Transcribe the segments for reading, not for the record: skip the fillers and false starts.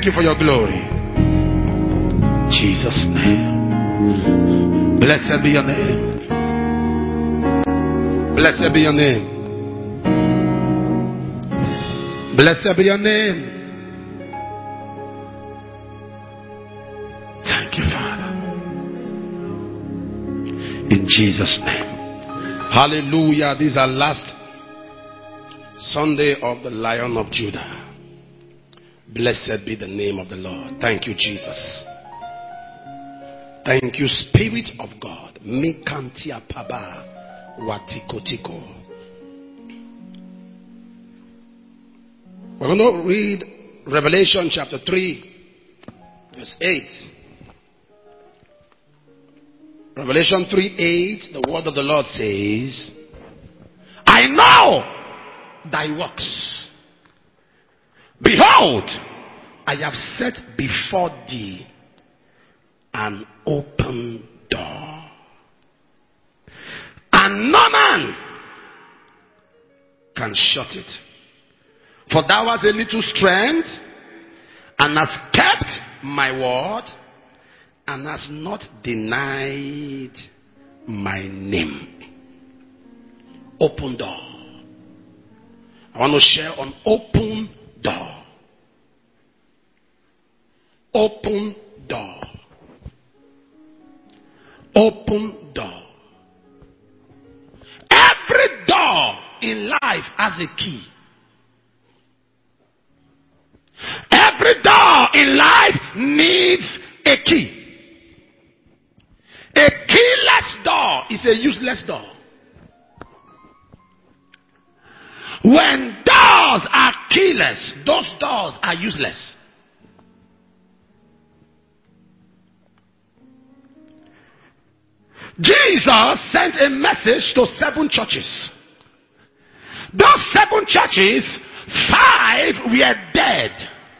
you for your glory. Jesus' name. Blessed be your name. Blessed be your name. Blessed be your name. Thank you, Father. In Jesus' name. Hallelujah. This is our last Sunday of the Lion of Judah. Blessed be the name of the Lord. Thank you, Jesus. Thank you, Spirit of God. Mikantia Paba Watikotiko. We're going to read Revelation chapter 3, verse 8. Revelation 3:8, the word of the Lord says, I know thy works. Behold, I have set before thee an open door, and no man can shut it. For thou hast a little strength, and hast kept my word, and hast not denied my name. Open door. I want to share on open door. Open door. Open door. Every door in life has a key. Every door in life needs a key. A keyless door is a useless door. When doors are keyless, those doors are useless. Jesus sent a message to 7 churches. Those 7 churches, 5 were dead.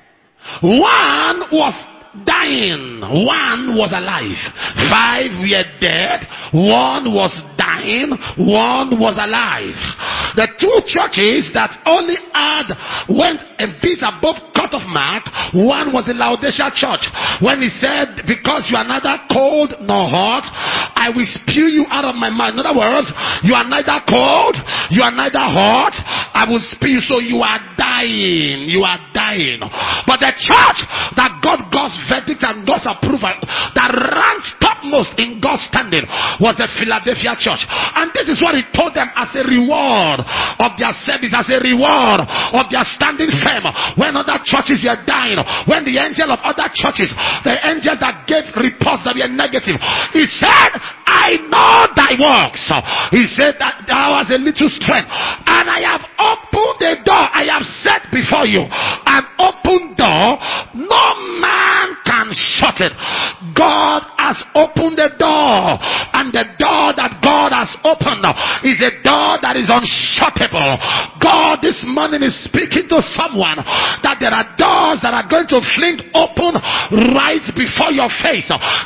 1 was dying, 1 was alive. 5 were dead, 1 was dying, 1 was alive. The 2 churches that only went a bit above cut-off mark, 1 was the Laodicea church. When he said, because you are neither cold nor hot, I will spew you out of my mouth. In other words, you are neither cold, you are neither hot, I will spew you. So you are dying. You are dying. But the church that got God's verdict and God's approval, that ranked topmost in God's standing, was the Philadelphia church. And this is what he told them as a reward of their service, as a reward of their standing firm. When other churches were dying, when the angel of other churches, the angels that gave reports that were negative, he said, I know thy works. He said that thou hast a little strength, and I have opened the door. I have set before you an open door. No man can shut it. God has opened the door, and the door that God has opened is a door that is unshuttable. God this morning is speaking to someone that there are doors that are going to fling open right before your face.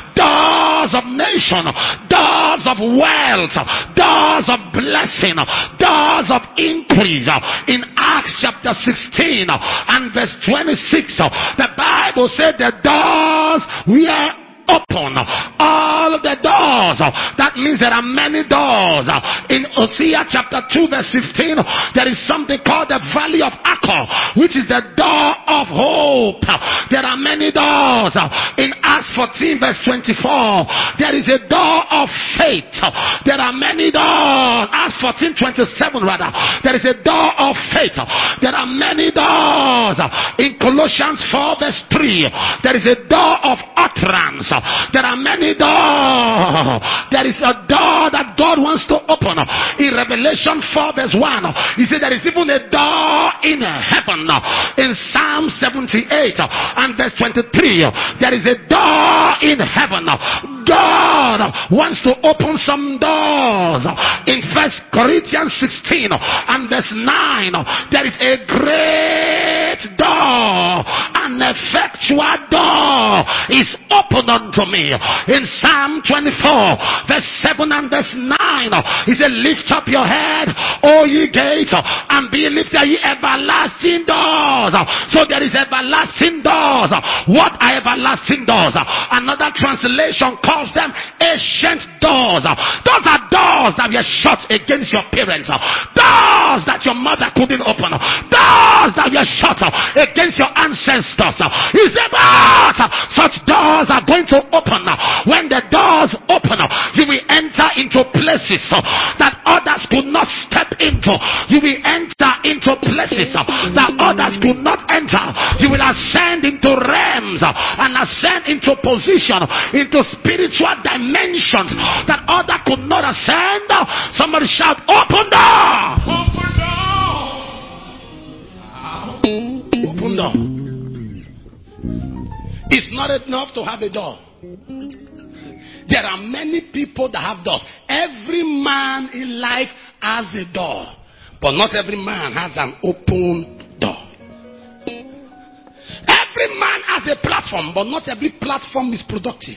Doors of nation, doors of wealth, doors of blessing, doors of increase. In Acts chapter 16 and verse 26, the Bible said the doors were open. All the doors. That means there are many doors. In Hosea chapter 2 verse 15, there is something called the valley of Achor, which is the door of hope. There are many doors. In Acts 14 verse 24, there is a door of faith. There are many doors. Acts 14:27 rather. There is a door of faith. There are many doors. In Colossians 4 verse 3, there is a door of utterance. There are many doors. There is a door that God wants to open. In Revelation 4 verse 1, he said there is even a door in heaven. In Psalm 78 and verse 23, there is a door in heaven. God wants to open some doors. In 1 Corinthians 16 and verse 9, there is a great door, an effectual door is opened unto me. In Psalm 24, verse 7 and verse 9, he said, lift up your head, O ye gates, and be lifted, ye everlasting doors. So there is everlasting doors. What are everlasting doors? Another translation calls them ancient doors. Those are doors that were shut against your parents, doors that your mother couldn't open, doors that were shut against your ancestors. He said, but such doors are going to open. When the doors open, you will enter into places that others could not step into. You will enter into places that others could not enter. You will ascend into realms and ascend into position, into spiritual dimensions that others could not ascend. Somebody shout, open door! Open door! Open door. It's not enough to have a door. There are many people that have doors. Every man in life has a door, but not every man has an open door. Every man has a platform, but not every platform is productive.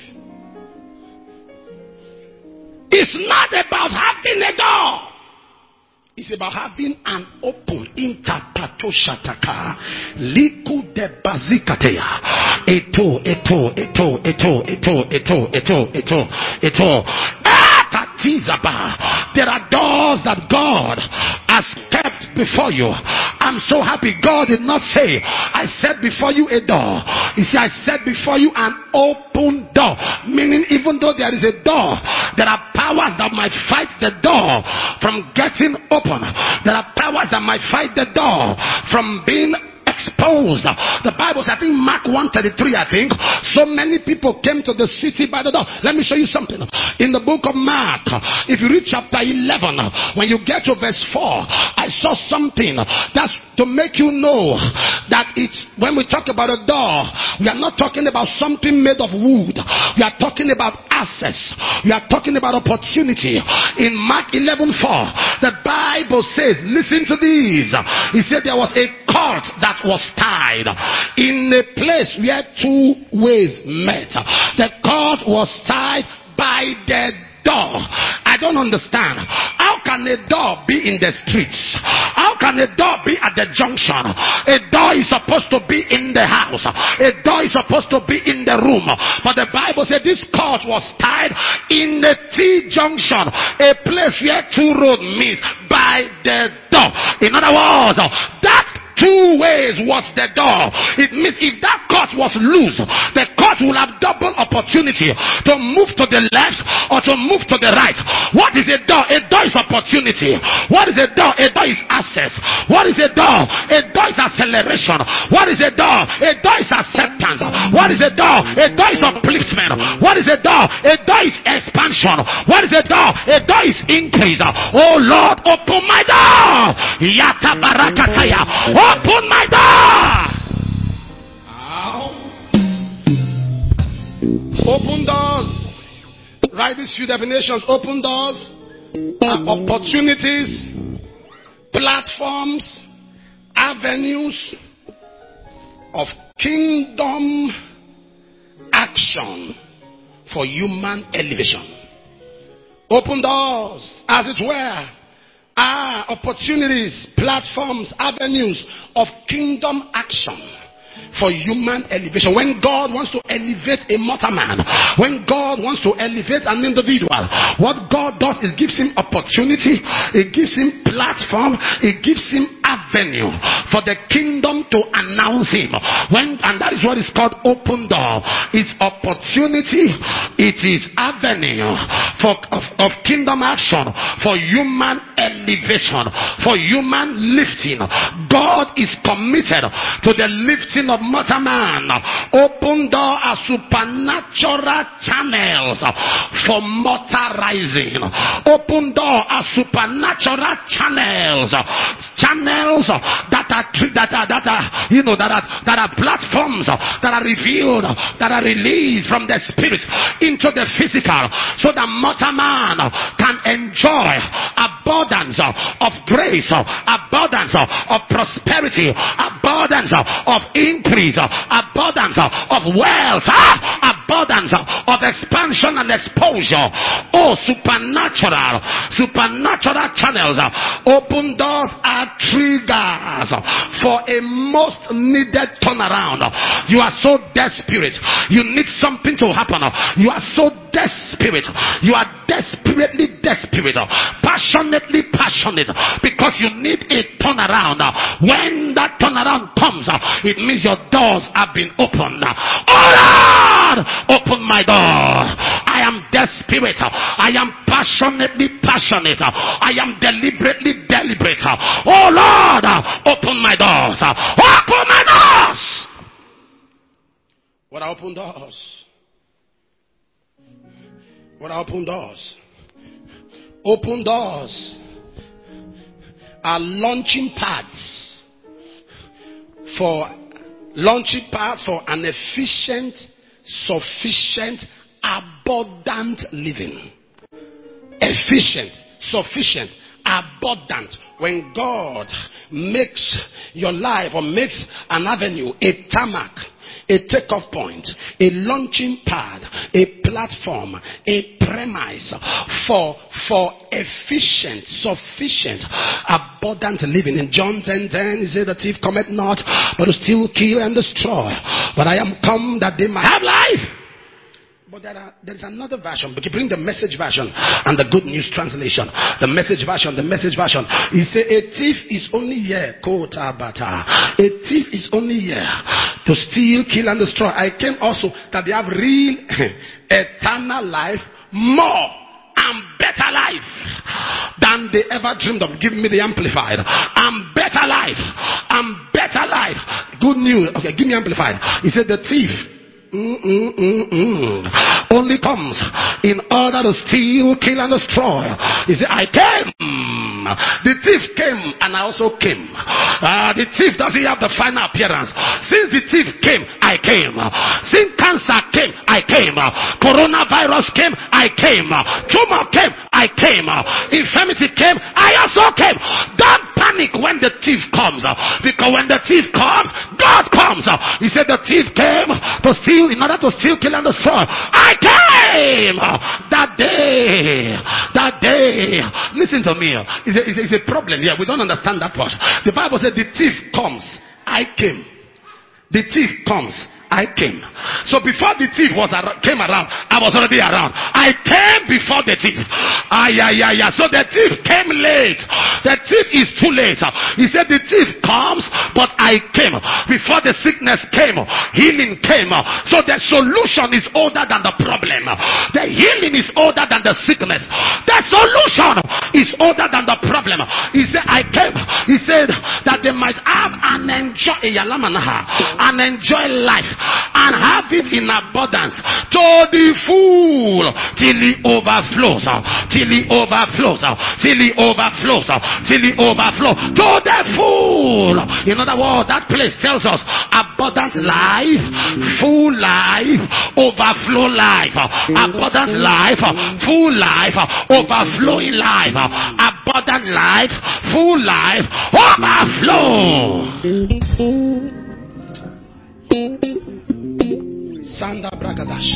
It's not about having a door. It's about having an open interpretoshataka. Liku de bazikatea. Eto. There are doors that God has kept before you. I'm so happy God did not say, I set before you a door. He said, I set before you an open door. Meaning, even though there is a door, there are powers that might fight the door from getting open. There are powers that might fight the door from being exposed. The Bible says, I think Mark 1:33, I think, so many people came to the city by the door. Let me show you something. In the book of Mark, if you read chapter 11, when you get to verse 4, I saw something that's to make you know that when we talk about a door, we are not talking about something made of wood. We are talking about access. We are talking about opportunity. In Mark 11:4, the Bible says, listen to these. He said there was a cord that was tied in a place where two ways met. The cord was tied by the door. I don't understand. How can a door be in the streets? How can a door be at the junction? A door is supposed to be in the house. A door is supposed to be in the room. But the Bible said this cord was tied in the T-junction, a place where two roads meet, by the door. In other words, that two ways was the door. It means if that cord was loose, the cord will have double opportunity to move to the left or to move to the right. What is a door? A door is opportunity. What is a door? A door is access. What is a door? A door is acceleration. What is a door? A door is acceptance. What is a door? A door is upliftment. What is a door? A door is expansion. What is a door? A door is increase. Oh Lord, open my door. Yata barakataya. Open my door. Open doors. Write these few definitions. Open doors are opportunities, platforms, avenues of kingdom action for human elevation. Open doors, as it were, are opportunities, platforms, avenues of kingdom action for human elevation. When God wants to elevate a mortal man, when God wants to elevate an individual, what God does is gives him opportunity, it gives him platform, it gives him avenue for the kingdom to announce him. And that is what is called open door. It's opportunity, it is avenue of kingdom action for human elevation, for human lifting. God is committed to the lifting of mortal man. Open door are supernatural channels for mortal rising. Open door are supernatural channels that are platforms that are revealed, that are released from the spirit into the physical, so that mortal man can enjoy abundance of grace, abundance of prosperity, abundance of increase, abundance of wealth, abundance of expansion and exposure. Oh, supernatural channels. Open doors are triggers for a most needed turnaround. You are so desperate. You need something to happen. You are so desperate. You are desperately desperate. Passionately passionate. Because you need a turnaround. When that turnaround comes, it means your doors have been opened. Oh Lord, open my door. I am desperate. I am passionately passionate. I am deliberately deliberate. Oh Lord, open my doors. Open my doors. What are open doors? What are open doors? Open doors are launching pads for an efficient, sufficient, abundant living. Efficient, sufficient, abundant. When God makes your life or makes an avenue a tarmac, a takeoff point, a launching pad, a platform, a premise for efficient, sufficient, abundant living. In John 10:10, he said, the thief cometh not, but to steal, kill, and destroy. But I am come that they might have life. But there is another version. But you bring the Message version and the Good News translation. The Message version. He said, a thief is only here. A thief is only here to steal, kill, and destroy. I came also that they have real eternal life, more and better life than they ever dreamed of. Give me the Amplified. And better life. And better life. Good news. Okay, give me Amplified. He said the thief only comes in order to steal, kill, and destroy. He said, I came. The thief came and I also came. The thief doesn't have the final appearance. Since the thief came, I came. Since cancer came, I came. Coronavirus came, I came. Tumor came, I came. Infirmity came, I also came. Don't panic when the thief comes, because when the thief comes, God comes. He said the thief came to steal, in order to steal, kill, and destroy. I came that day. Listen to me. It's a problem here. We don't understand that part. The Bible said the thief comes, I came. The thief comes, I came. So before the thief came around, I was already around. I came before the thief. So the thief came late. The thief is too late. He said the thief comes, but I came. Before the sickness came, healing came. So the solution is older than the problem. The healing is older than the sickness. The solution is older than the problem. He said, I came. He said that they might have and enjoy life and have it in abundance to the full till it overflows, till it overflows, till it overflows, till it overflows to the full. In other words, that place tells us abundant life, full life, overflow life, abundant life, full life, overflowing life, abundant life, full life, overflow. Sanda Bragadash.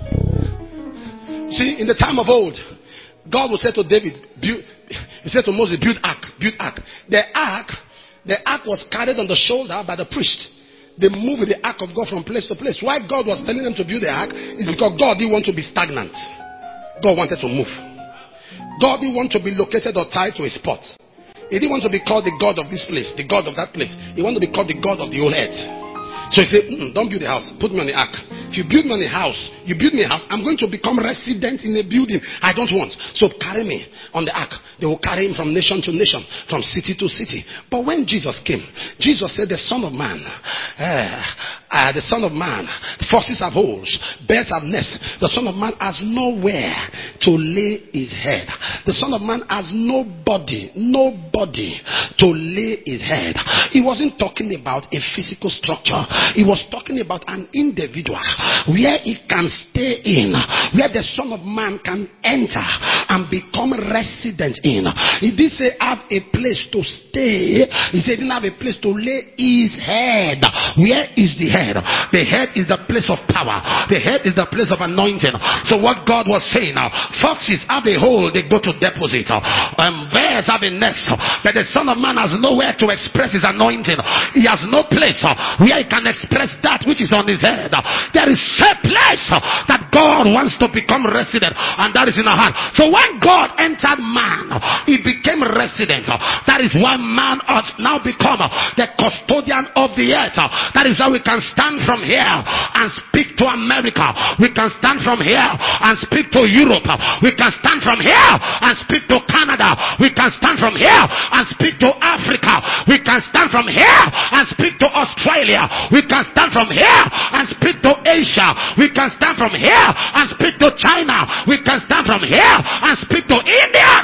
See, in the time of old, God would say to David, he said to Moses, build ark. The ark was carried on the shoulder by the priest. They moved with the ark of God from place to place. Why God was telling them to build the ark is because God didn't want to be stagnant. God wanted to move. God didn't want to be located or tied to a spot. He didn't want to be called the God of this place, the God of that place. He wanted to be called the God of the whole earth. So he said, don't build a house, put me on the ark. If you build me on a house, I'm going to become resident in a building I don't want. So carry me on the ark. They will carry him from nation to nation, from city to city. But when Jesus came, Jesus said, the Son of Man, forces have holes, birds have nests. The Son of Man has nowhere to lay his head. The Son of Man has nobody to lay his head. He wasn't talking about a physical structure. He was talking about an individual where he can stay in, where the Son of Man can enter and become resident in. He did say have a place to stay. He said he didn't have a place to lay his head. Where is the head? The head is the place of power. The head is the place of anointing. So what God was saying, foxes have a hole, they go to deposit. Bears have a nest, but the Son of Man has nowhere to express his anointing. He has no place where he can express that which is on his head. There is a place that God wants to become resident, and that is in our heart. So when God entered man, he became resident. That is why man ought now become the custodian of the earth. That is why we can stand from here and speak to America. We can stand from here and speak to Europe. We can stand from here and speak to Canada. We can stand from here and speak to Africa. We can stand from here and speak to Australia. We can stand from here and speak to Asia. We can stand from here and speak to China. We can stand from here and speak to India.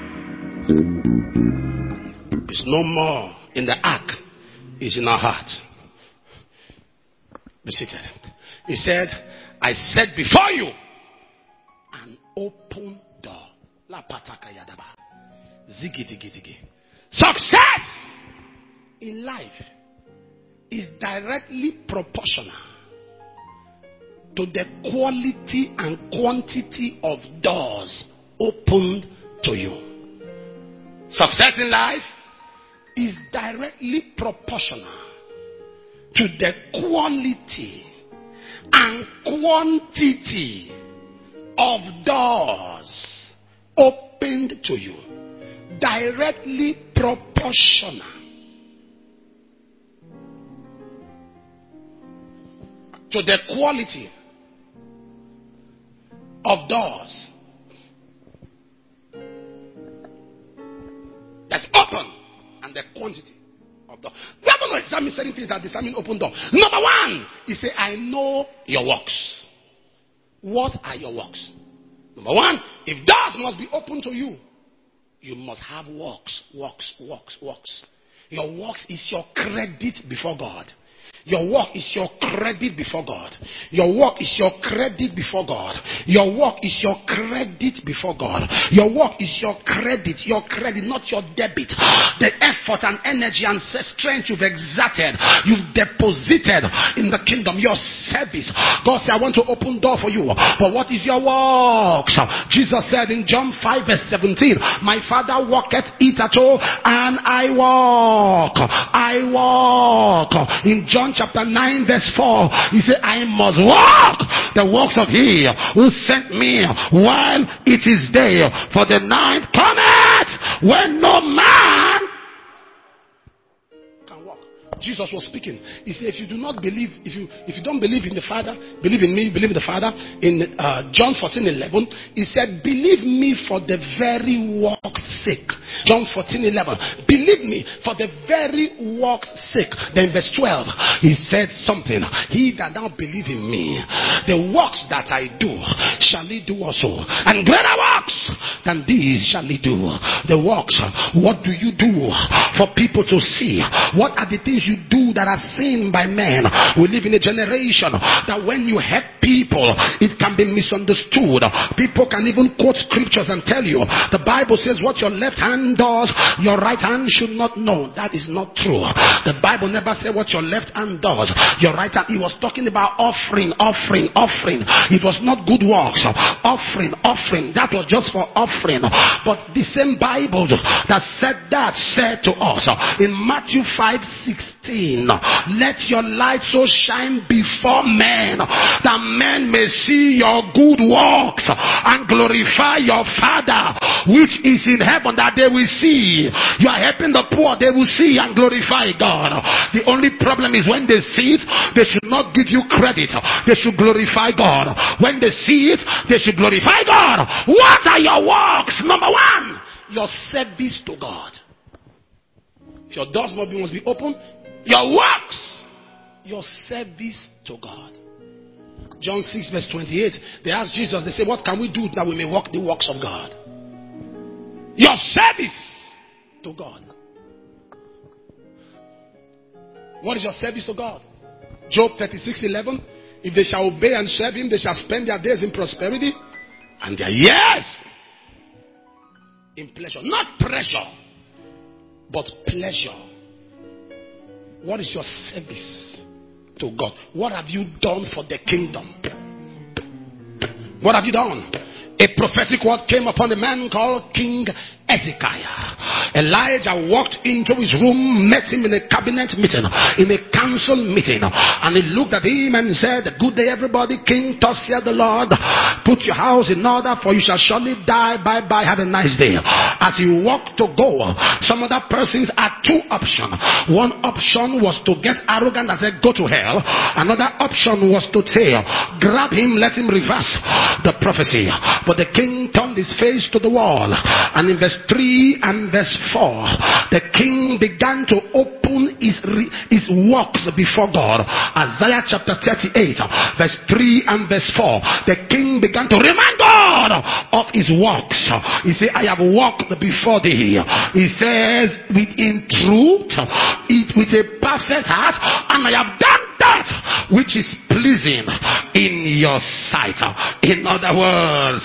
It's no more in the ark. It's in our heart. Be seated. He said, I set before you an open door. La pataka yadaba. Ziggy. Success in life is directly proportional to the quality and quantity of doors opened to you. Success in life is directly proportional to the quality and quantity of doors opened to you. Directly proportional to the quality of doors that's open and the quantity of doors. We have to examine certain things that determine open door. Number one, he said, I know your works. What are your works? Number one, if doors must be open to you, you must have works. Your works is your credit before God. Your work is your credit before God. Your work is your credit before God. Your work is your credit before God. Your work is your credit, not your debit. The effort and energy and strength you've exerted, you've deposited in the kingdom, your service. God said, I want to open door for you. But what is your works? Jesus said in John 5 verse 17, my Father worketh hitherto, and I walk. In John chapter 9 verse 4, he said, I must walk the works of he who sent me while it is day, for the night cometh when no man can walk. Jesus was speaking. He said, if you do not believe, if you don't believe in the Father, believe in me, believe in the Father. In John 14:11, he said, believe me for the very work's sake. John 14:11, believe me for the very work's sake. Then verse 12, he said something. He that now believe in me, the works that I do shall he do also, and greater works than these shall he do. The works, what do you do for people to see? What are the things you do that are seen by men? We live in a generation that when you help people, it can be misunderstood. People can even quote scriptures and tell you the Bible says what your left hand does, your right hand should not know. That is not true. The Bible never said what your left hand does, your right hand. It was talking about offering. It was not good works. Offering. That was just for offering. But the same Bible that said that said to us in Matthew 5:16, let your light so shine before men that men may see your good works and glorify your Father which is in heaven. That they will see you are helping the poor, they will see and glorify God. The only problem is when they see it, they should not give you credit. They should glorify God. When they see it, they should glorify God. What are your works? Number one, your service to God. If your doors must be open, your works, your service to God. John 6 verse 28. They asked Jesus, they said, what can we do that we may walk the works of God? Your service to God. What is your service to God? Job 36:11. If they shall obey and serve him, they shall spend their days in prosperity and their years in pleasure. Not pressure, but pleasure. What is your service to God? What have you done for the kingdom? What have you done? A prophetic word came upon a man called King Hezekiah. Elijah walked into his room, met him in a cabinet meeting, in a council meeting, and he looked at him and said, good day everybody, King, thus saith the Lord, put your house in order, for you shall surely die. Bye bye, have a nice day. As he walked to go, some other persons had two options. One option was to get arrogant and say, go to hell. Another option was to say, grab him, let him reverse the prophecy. But the king turned his face to the wall, and in verse 3 and verse 4, the king began to open his works before God. Isaiah chapter 38 verse 3 and verse 4, the king began to remind God of his works. He said, I have walked before thee. He says, in truth, with a perfect heart, and I have done that which is pleasing in your sight. In other words,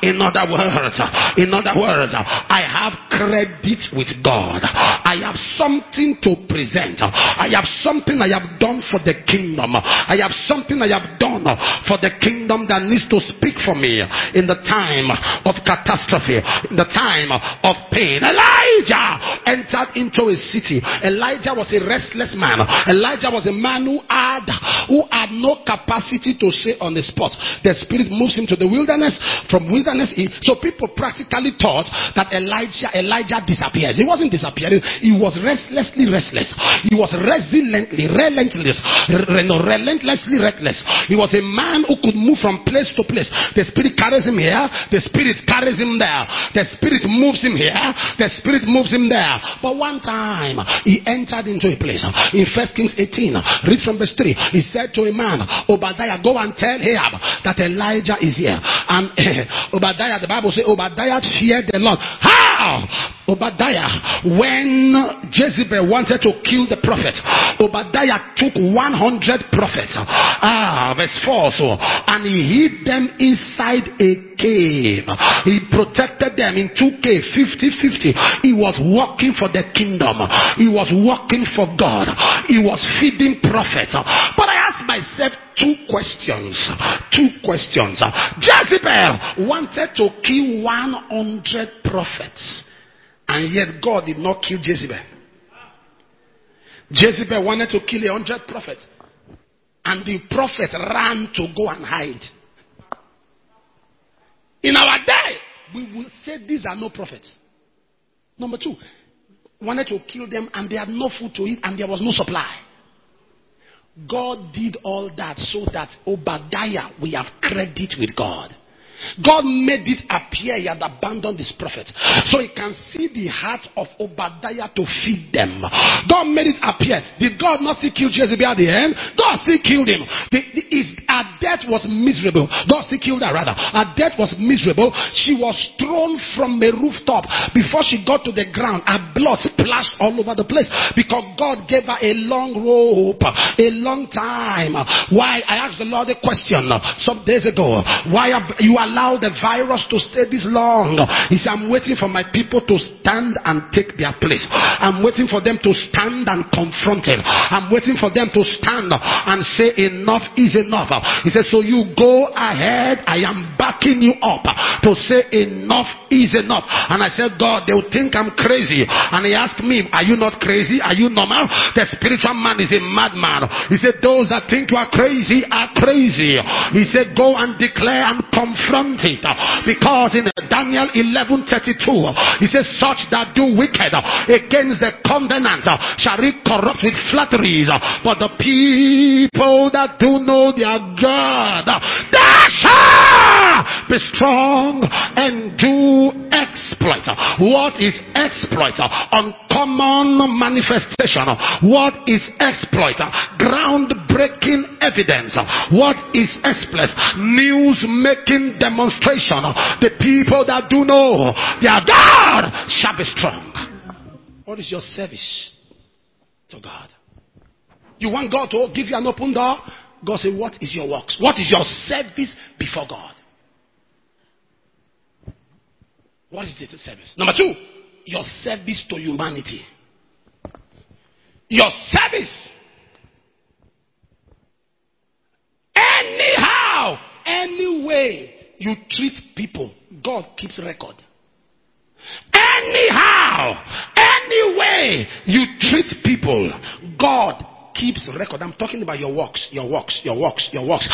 I have credit with God. I have something to present. I have something I have done for the kingdom. I have something I have done for the kingdom that needs to speak for me in the time of catastrophe, in the time of pain. Elijah entered into a city. Elijah was a restless man. Elijah was a man who had no capacity to say on the spot. The spirit moves him to the wilderness. From wilderness, so people practically thought that Elijah disappears. He wasn't disappearing. He was relentlessly restless. He was relentlessly reckless. He was a man who could move from place to place. The spirit carries him here. The spirit carries him there. The spirit moves him here. The spirit moves him there. But one time he entered into a place. In 1 Kings 18, read from verse 3. He said to a man, Obadiah, go and tell Ahab that Elijah is here. And Obadiah, the Bible says, Obadiah feared the Lord. How? Obadiah, when Jezebel wanted to kill the prophet, Obadiah took 100 prophets. Verse 4. So, and he hid them inside a cave. He protected them in 2 caves, 50-50. He was working for the kingdom. He was working for God. He was feeding prophets. But I asked myself two questions. Jezebel wanted to kill 100 prophets, and yet God did not kill Jezebel. Jezebel wanted to kill 100 prophets, and the prophet ran to go and hide. In our day, we will say these are no prophets. Number 2, wanted to kill them, and they had no food to eat, and there was no supply. God did all that so that Obadiah, we have credit with God. God made it appear he had abandoned his prophet, so he can see the heart of Obadiah to feed them. God made it appear. Did God not still kill Jezebel at the end? God still killed him. Her death was miserable. God still killed her rather. Her death was miserable. She was thrown from a rooftop. Before she got to the ground, her blood splashed all over the place because God gave her a long rope, a long time. Why? I asked the Lord a question some days ago. Why have you allow the virus to stay this long? He said, I'm waiting for my people to stand and take their place. I'm waiting for them to stand and confront it. I'm waiting for them to stand and say enough is enough. He said, so you go ahead. I am backing you up to say enough is enough. And I said, God, they will think I'm crazy. And he asked me, are you not crazy? Are you normal? The spiritual man is a madman. He said, those that think you are crazy are crazy. He said, go and declare and confront it, because in Daniel 11:32 he says, such that do wicked against the covenant shall be corrupt with flatteries, but the people that do know their God, they shall be strong and do exploits. exploit? What is exploit? Uncommon manifestation. What is exploit? Groundbreaking evidence. What is exploit? News making demonstration. The people that do know their God shall be strong. What is your service to God? You want God to give you an open door? God said, what is your works? What is your service before God? What is the service? Number two, your service to humanity. Your service. Anyhow, any way you treat people, God keeps record. Anyhow, any way you treat people, God keeps record. I'm talking about your works, your works, your works, your works.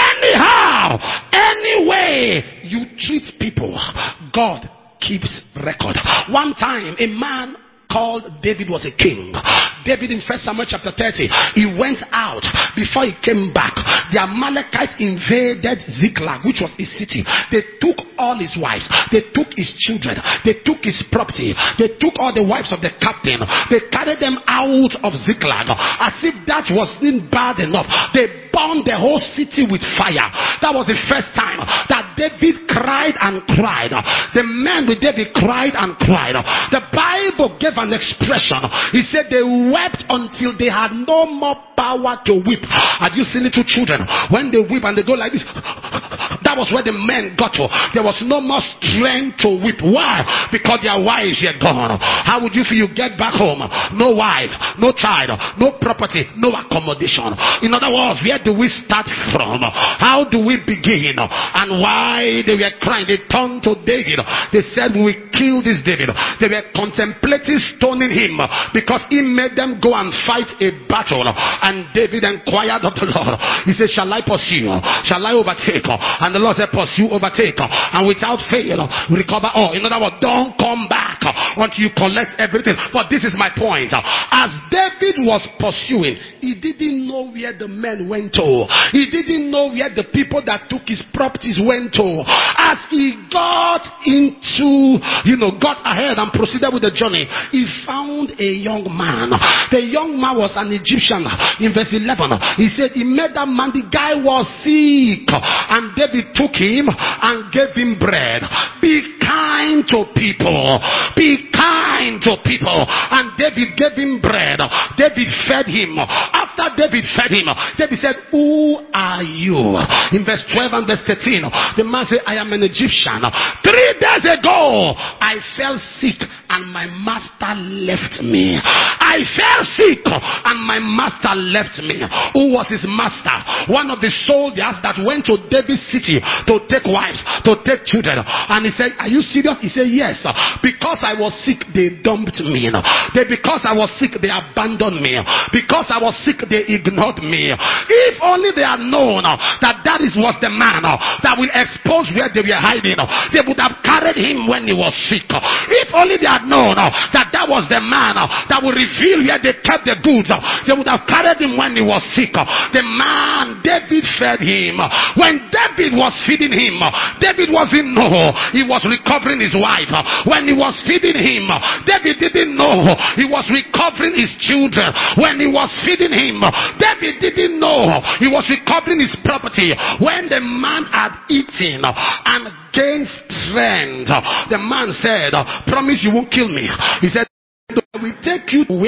Anyhow, any way you treat people, God keeps record. One time, a man called David was a king. David in 1 Samuel chapter 30, he went out. Before he came back, the Amalekites invaded Ziklag, which was his city. They took all his wives, they took his children, they took his property, they took all the wives of the captain, they carried them out of Ziklag. As if that wasn't bad enough, they burned the whole city with fire. That was the first time that David cried and cried. The men with David cried and cried. The Bible gave an expression. He said they wept until they had no more power to weep. Have you seen little children when they weep and they go like this? That was where the men got to. There was no more strength to weep. Why? Because their wives were gone. How would you feel? You get back home, no wife, no child, no property, no accommodation. In other words, where do we start from? How do we begin? And why they were crying? They turned to David. They said, we kill this David. They were contemplating stoning him because he made them go and fight a battle. And David inquired of the Lord. He said, shall I pursue? Shall I overtake? And the Lord said, pursue, overtake, and without fail recover all. In other words, don't come back until you collect everything. But this is my point. As David was pursuing, he didn't know where the men went to. He didn't know where the people that took his properties went to. As he got into, got ahead and proceeded with the journey, he found a young man. The young man was an Egyptian. In verse 11, he said he met that man. The guy was sick, and David took him and gave him bread. Be kind to people. Be kind to people. And David gave him bread. David fed him. After David fed him, David said, who are you? In verse 12 and verse 13, the man said, I am an Egyptian. 3 days ago, I fell sick and my master left me. I fell sick and my master left me. Who was his master? One of the soldiers that went to David's city to take wives, to take children. And he said, are you serious? He said, yes. Because I was sick, they dumped me. Because I was sick, they abandoned me. Because I was sick, they ignored me. If only they had known that was the man that will expose where they were hiding, they would have carried him when he was sick. If only they had known that was the man that will reveal where they kept the goods, they would have carried him when he was sick. The man, David fed him. When David was feeding him, David wasn't know he was recovering his wife. When he was feeding him, David didn't know he was recovering his children. When he was feeding him, David didn't know he was recovering his property. When the man had eaten and gained strength, the man said, promise you won't kill me. He said, we take you to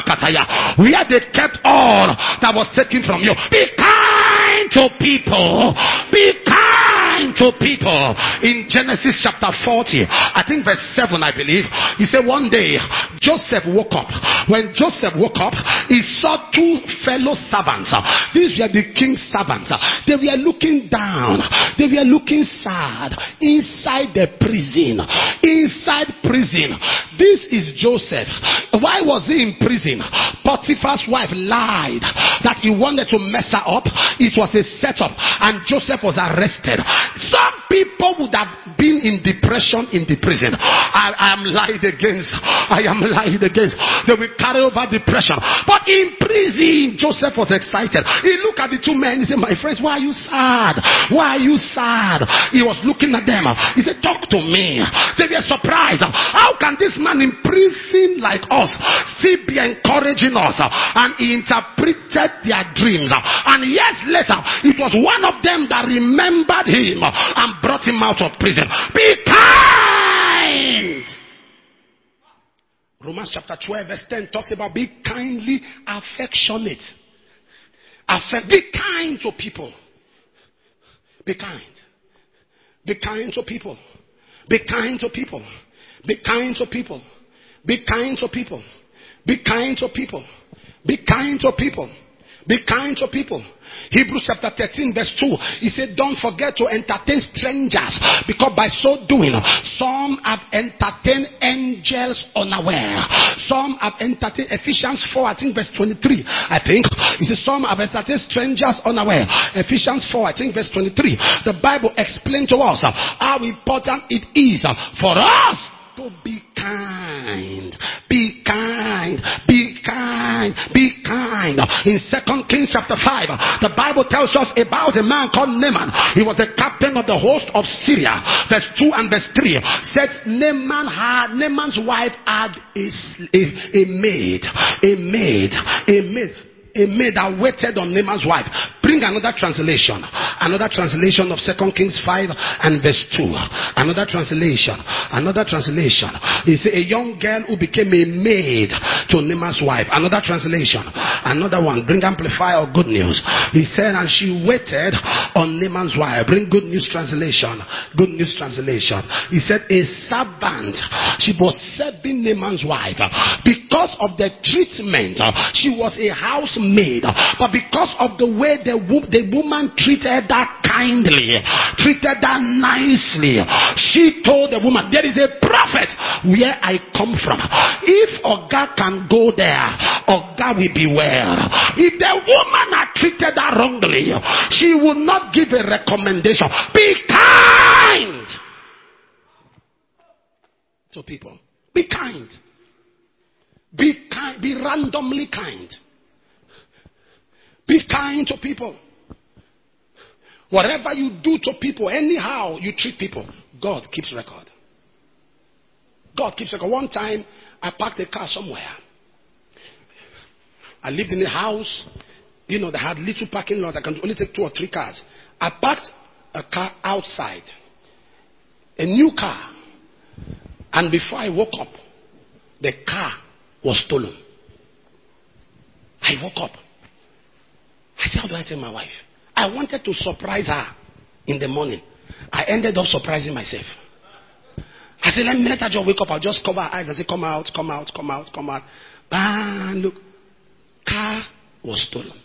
where they kept all that was taken from you. Be kind to people. Be kind to people. In Genesis chapter 40, I think verse 7, I believe, he said one day Joseph woke up. When Joseph woke up, he saw 2 fellow servants. These were the king's servants. They were looking down. They were looking sad inside the prison. Inside prison. This is Joseph. Why was he in prison? Potiphar's wife lied that he wanted to mess her up. It was a setup, and Joseph was arrested. Some people would have been in depression in the prison. I am lied against. They will carry over depression. But in prison, Joseph was excited. He looked at the two men. He said, my friends, why are you sad? Why are you sad? He was looking at them. He said, talk to me. They were surprised. How can this man in prison like us still be encouraging us? And he interpreted their dreams. And years later, it was one of them that remembered him and brought him out of prison. Be kind. Romans chapter 12 verse 10 talks about be kindly affectionate. Be kind to people. Be kind. Be kind to people. Be kind to people. Be kind to people. Be kind to people. Be kind to people. Be kind to people. Be kind to people. Hebrews chapter 13 verse 2. He said, don't forget to entertain strangers, because by so doing, some have entertained angels unaware. Some have entertained, Ephesians 4, I think verse 23. I think he says some have entertained strangers unaware. Ephesians 4, I think verse 23. The Bible explains to us how important it is for us to be kind. Be kind. Be kind. Be kind. In 2 Kings chapter 5, the Bible tells us about a man called Naaman. He was the captain of the host of Syria. Verse 2 and verse 3 said Naaman's wife had a maid that waited on Naaman's wife. Bring another translation. Another translation of 2 Kings 5 and verse 2. Another translation. He said a young girl who became a maid to Naaman's wife. Another translation. Another one. Bring Amplifier or Good News. He said, and she waited on Naaman's wife. Bring Good News translation. Good News translation. He said a servant. She was serving Naaman's wife. Because of the treatment, she was a housemaid. But because of the way the woman treated her kindly, treated her nicely, she told the woman, there is a prophet where I come from. If Oga can go there, Oga will be well. If the woman had treated her wrongly, she would not give a recommendation. Be kind to people. Be kind. Be kind. Be randomly kind. Be kind to people. Whatever you do to people, anyhow you treat people, God keeps record. God keeps record. One time, I parked a car somewhere. I lived in a house, that had little parking lot. I can only take 2 or 3 cars. I parked a car outside. A new car. And before I woke up, the car was stolen. I woke up. I said, how do I tell my wife? I wanted to surprise her in the morning. I ended up surprising myself. I said, let her just wake up. I'll just cover her eyes and say, come out. Bang, look. Car was stolen.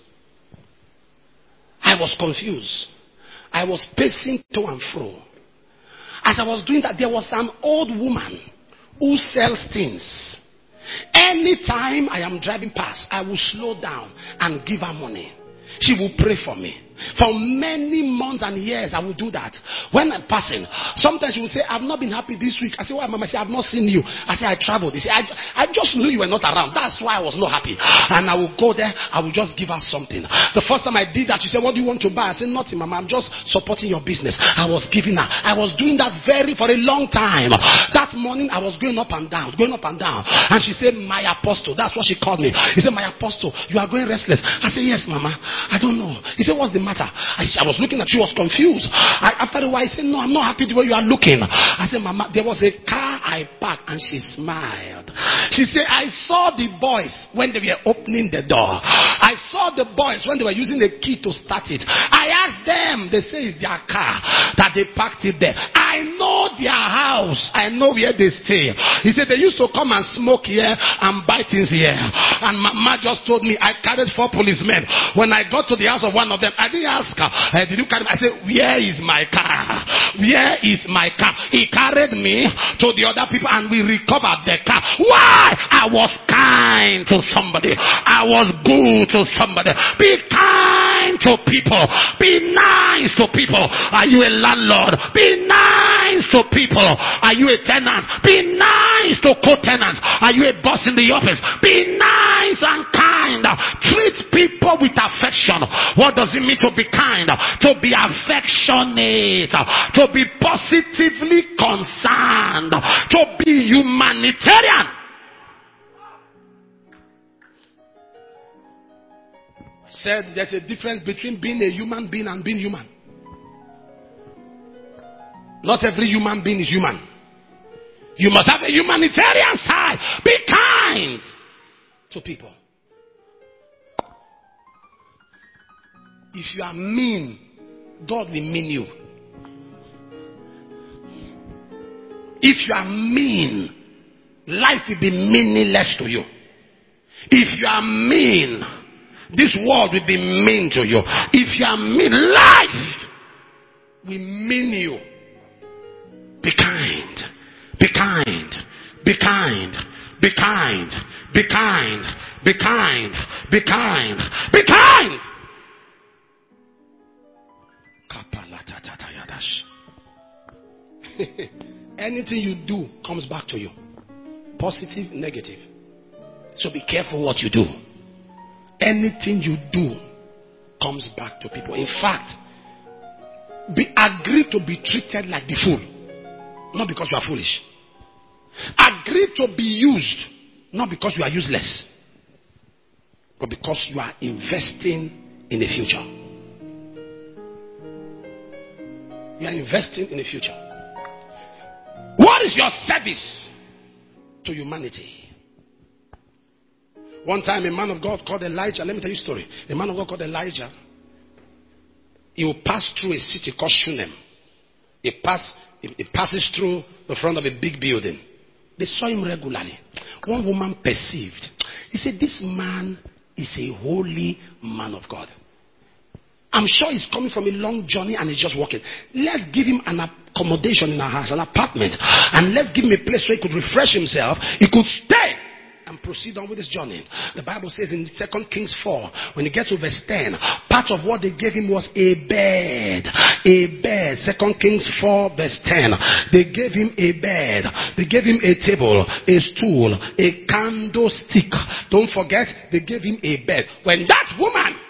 I was confused. I was pacing to and fro. As I was doing that, there was an old woman who sells things. Anytime I am driving past, I will slow down and give her money. She will pray for me. For many months and years, I will do that. When I'm passing, sometimes she will say, I've not been happy this week. I say, why, Mama? I say, I've not seen you. I say, I traveled. They say, I just knew you were not around. That's why I was not happy. And I will go there. I will just give her something. The first time I did that, she said, what do you want to buy? I said, nothing, Mama. I'm just supporting your business. I was giving her. I was doing that for a long time. That morning, I was going up and down. And she said, my apostle. That's what she called me. He said, my apostle, you are going restless. I said, yes, Mama. I don't know. He said, what's the matter? I was looking at you, was confused. After a while, I said, no, I'm not happy the way you are looking. I said, Mama, there was a car I parked, and she smiled. She said, I saw the boys when they were opening the door. I saw the boys when they were using the key to start it. I asked them, they say it's their car, that they parked it there. I know their house. I know where they stay. He said, they used to come and smoke here and buy things here. And Mama just told me, I carried 4 policemen. When I got to the house of one of them, I didn't ask her, did you carry me? I said, where is my car? Where is my car? He carried me to the other people and we recovered the car. Why? I was kind to somebody. I was good to somebody. Be kind kind to people. Be nice to people. Are you a landlord? Be nice to people. Are you a tenant? Be nice to co-tenants. Are you a boss in the office? Be nice and kind. Treat people with affection. What does it mean to be kind? To be affectionate, to be positively concerned, to be humanitarian. I said there's a difference between being a human being and being human. Not every human being is human. You must have a humanitarian side. Be kind to people. If you are mean, God will mean you. If you are mean, life will be meaningless to you. If you are mean, this world will be mean to you. If you are mean, life will mean you. Be kind. Be kind. Be kind. Be kind. Be kind. Be kind. Be kind. Be kind. Anything you do comes back to you. Positive, negative. So be careful what you do. Anything you do comes back to people. In fact, agree to be treated like the fool. Not because you are foolish. Agree to be used. Not because you are useless. But because you are investing in the future. You are investing in the future. What is your service to humanity? One time a man of God called Elijah. Let me tell you a story. A man of God called Elijah. He will pass through a city called Shunem. It passes through the front of a big building. They saw him regularly. One woman perceived. He said, this man is a holy man of God. I'm sure he's coming from a long journey and he's just walking. Let's give him an accommodation in our house, an apartment. And let's give him a place where he could refresh himself. He could stay and proceed on with his journey. The Bible says in 2 Kings 4, when you get to verse 10, part of what they gave him was a bed. A bed. 2 Kings 4 verse 10. They gave him a bed. They gave him a table, a stool, a candlestick. Don't forget, they gave him a bed. When that woman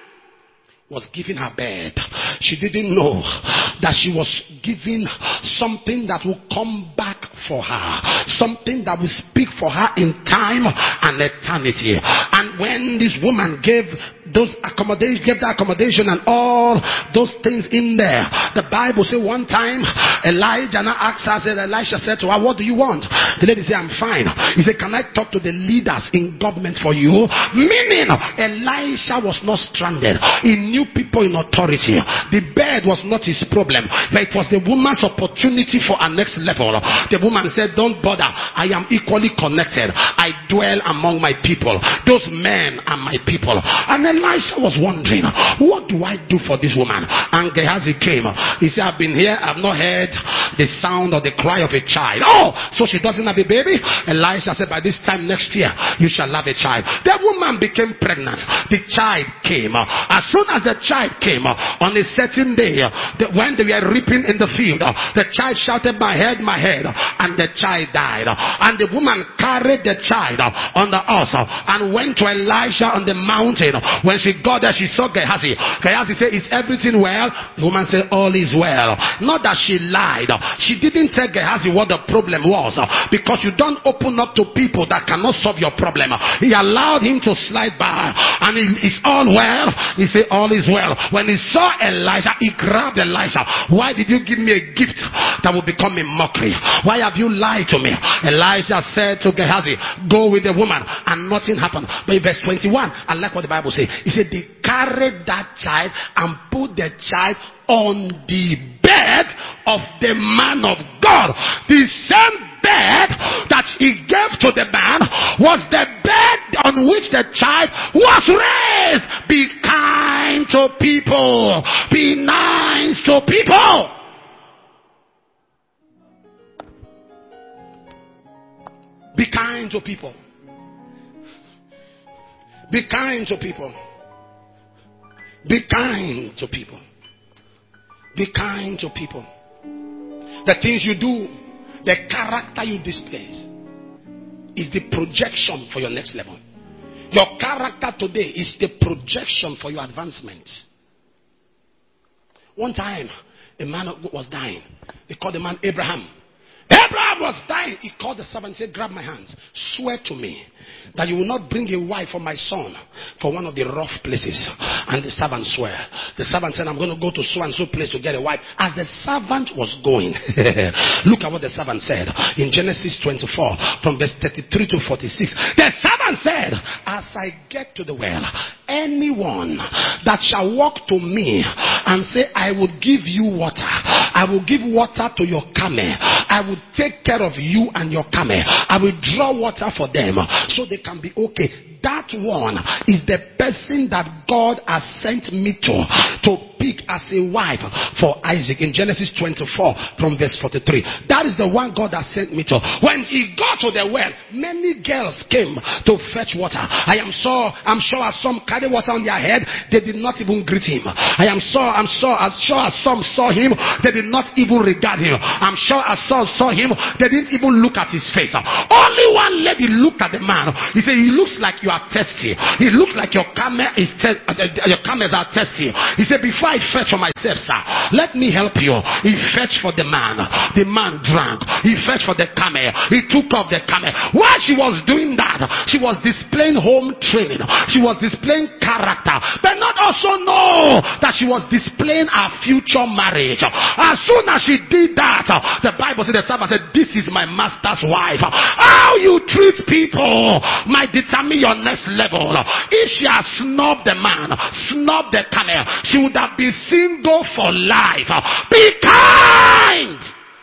was given her bed, she didn't know that she was given something that will come back for her, something that will speak for her in time and eternity. And when this woman gave the accommodation and all those things in there, the Bible says one time Elijah now asked her, said, Elisha said to her, what do you want? The lady said, I'm fine. He said, can I talk to the leaders in government for you? Meaning Elisha was not stranded. He knew people in authority. The bed was not his problem, but it was the woman's opportunity for a next level. The woman said, don't bother, I am equally connected. I dwell among my people. Those men are my people. And Elisha was wondering, what do I do for this woman? And Gehazi came. He said, I've been here, I've not heard the sound or the cry of a child. Oh, so she doesn't have a baby? Elisha said, by this time next year you shall have a child. The woman became pregnant. The child came. As soon as the child came, on a certain day, when they were reaping in the field, the child shouted, my head, and the child died. And the woman carried the child on the horse and went to Elisha on the mountain. When she got there, she saw Gehazi. Gehazi said, is everything well? The woman said, all is well. Not that she lied. She didn't tell Gehazi what the problem was, because you don't open up to people that cannot solve your problem. He allowed him to slide by, and it's all well. He said, all is well. When he saw Elijah, he grabbed Elijah. Why did you give me a gift that will become a mockery? Why have you lied to me? Elijah said to Gehazi, go with the woman, and nothing happened. But in verse 21, I like what the Bible says. He said they carried that child and put the child on the bed of the man of God. The same bed that he gave to the man was the bed on which the child was raised. Be kind to people. Be nice to people. Be kind to people. Be kind to people. Be kind to people. Be kind to people. The things you do, the character you display is the projection for your next level. Your character today is the projection for your advancement. One time, a man was dying. They called the man Abraham. Abraham was dying. He called the servant and said, grab my hands. Swear to me that you will not bring a wife for my son for one of the rough places. And the servant swore. The servant said, I'm going to go to so and so place to get a wife. As the servant was going, look at what the servant said in Genesis 24 from verse 33 to 46. The servant said, as I get to the well, anyone that shall walk to me and say, I will give you water, I will give water to your camel, I will take care of you and your camel, I will draw water for them so they can be okay. That one is the person that God has sent me to pick as a wife for Isaac in Genesis 24 from verse 43. That is the one God has sent me to. When he got to the well, many girls came to fetch water. I'm sure as some carried water on their head, they did not even greet him. I'm sure as some saw him, they did not even regard him. I'm sure as some saw him, they didn't even look at his face. Only one lady looked at the man. He said, he looks like you are thirsty. He looks like your camels are thirsty. He said, before I fetch for myself, sir, let me help you. He fetched for the man. The man drank. He fetched for the camel. He took off the camel. While she was doing that, she was displaying home training. She was displaying character. But not also know that she was displaying her future marriage. As soon as she did that, the Bible said, the servant said, this is my master's wife. How you treat people might determine your next level. If she has snubbed the man, snubbed the camel, she would have been single for life. Be kind.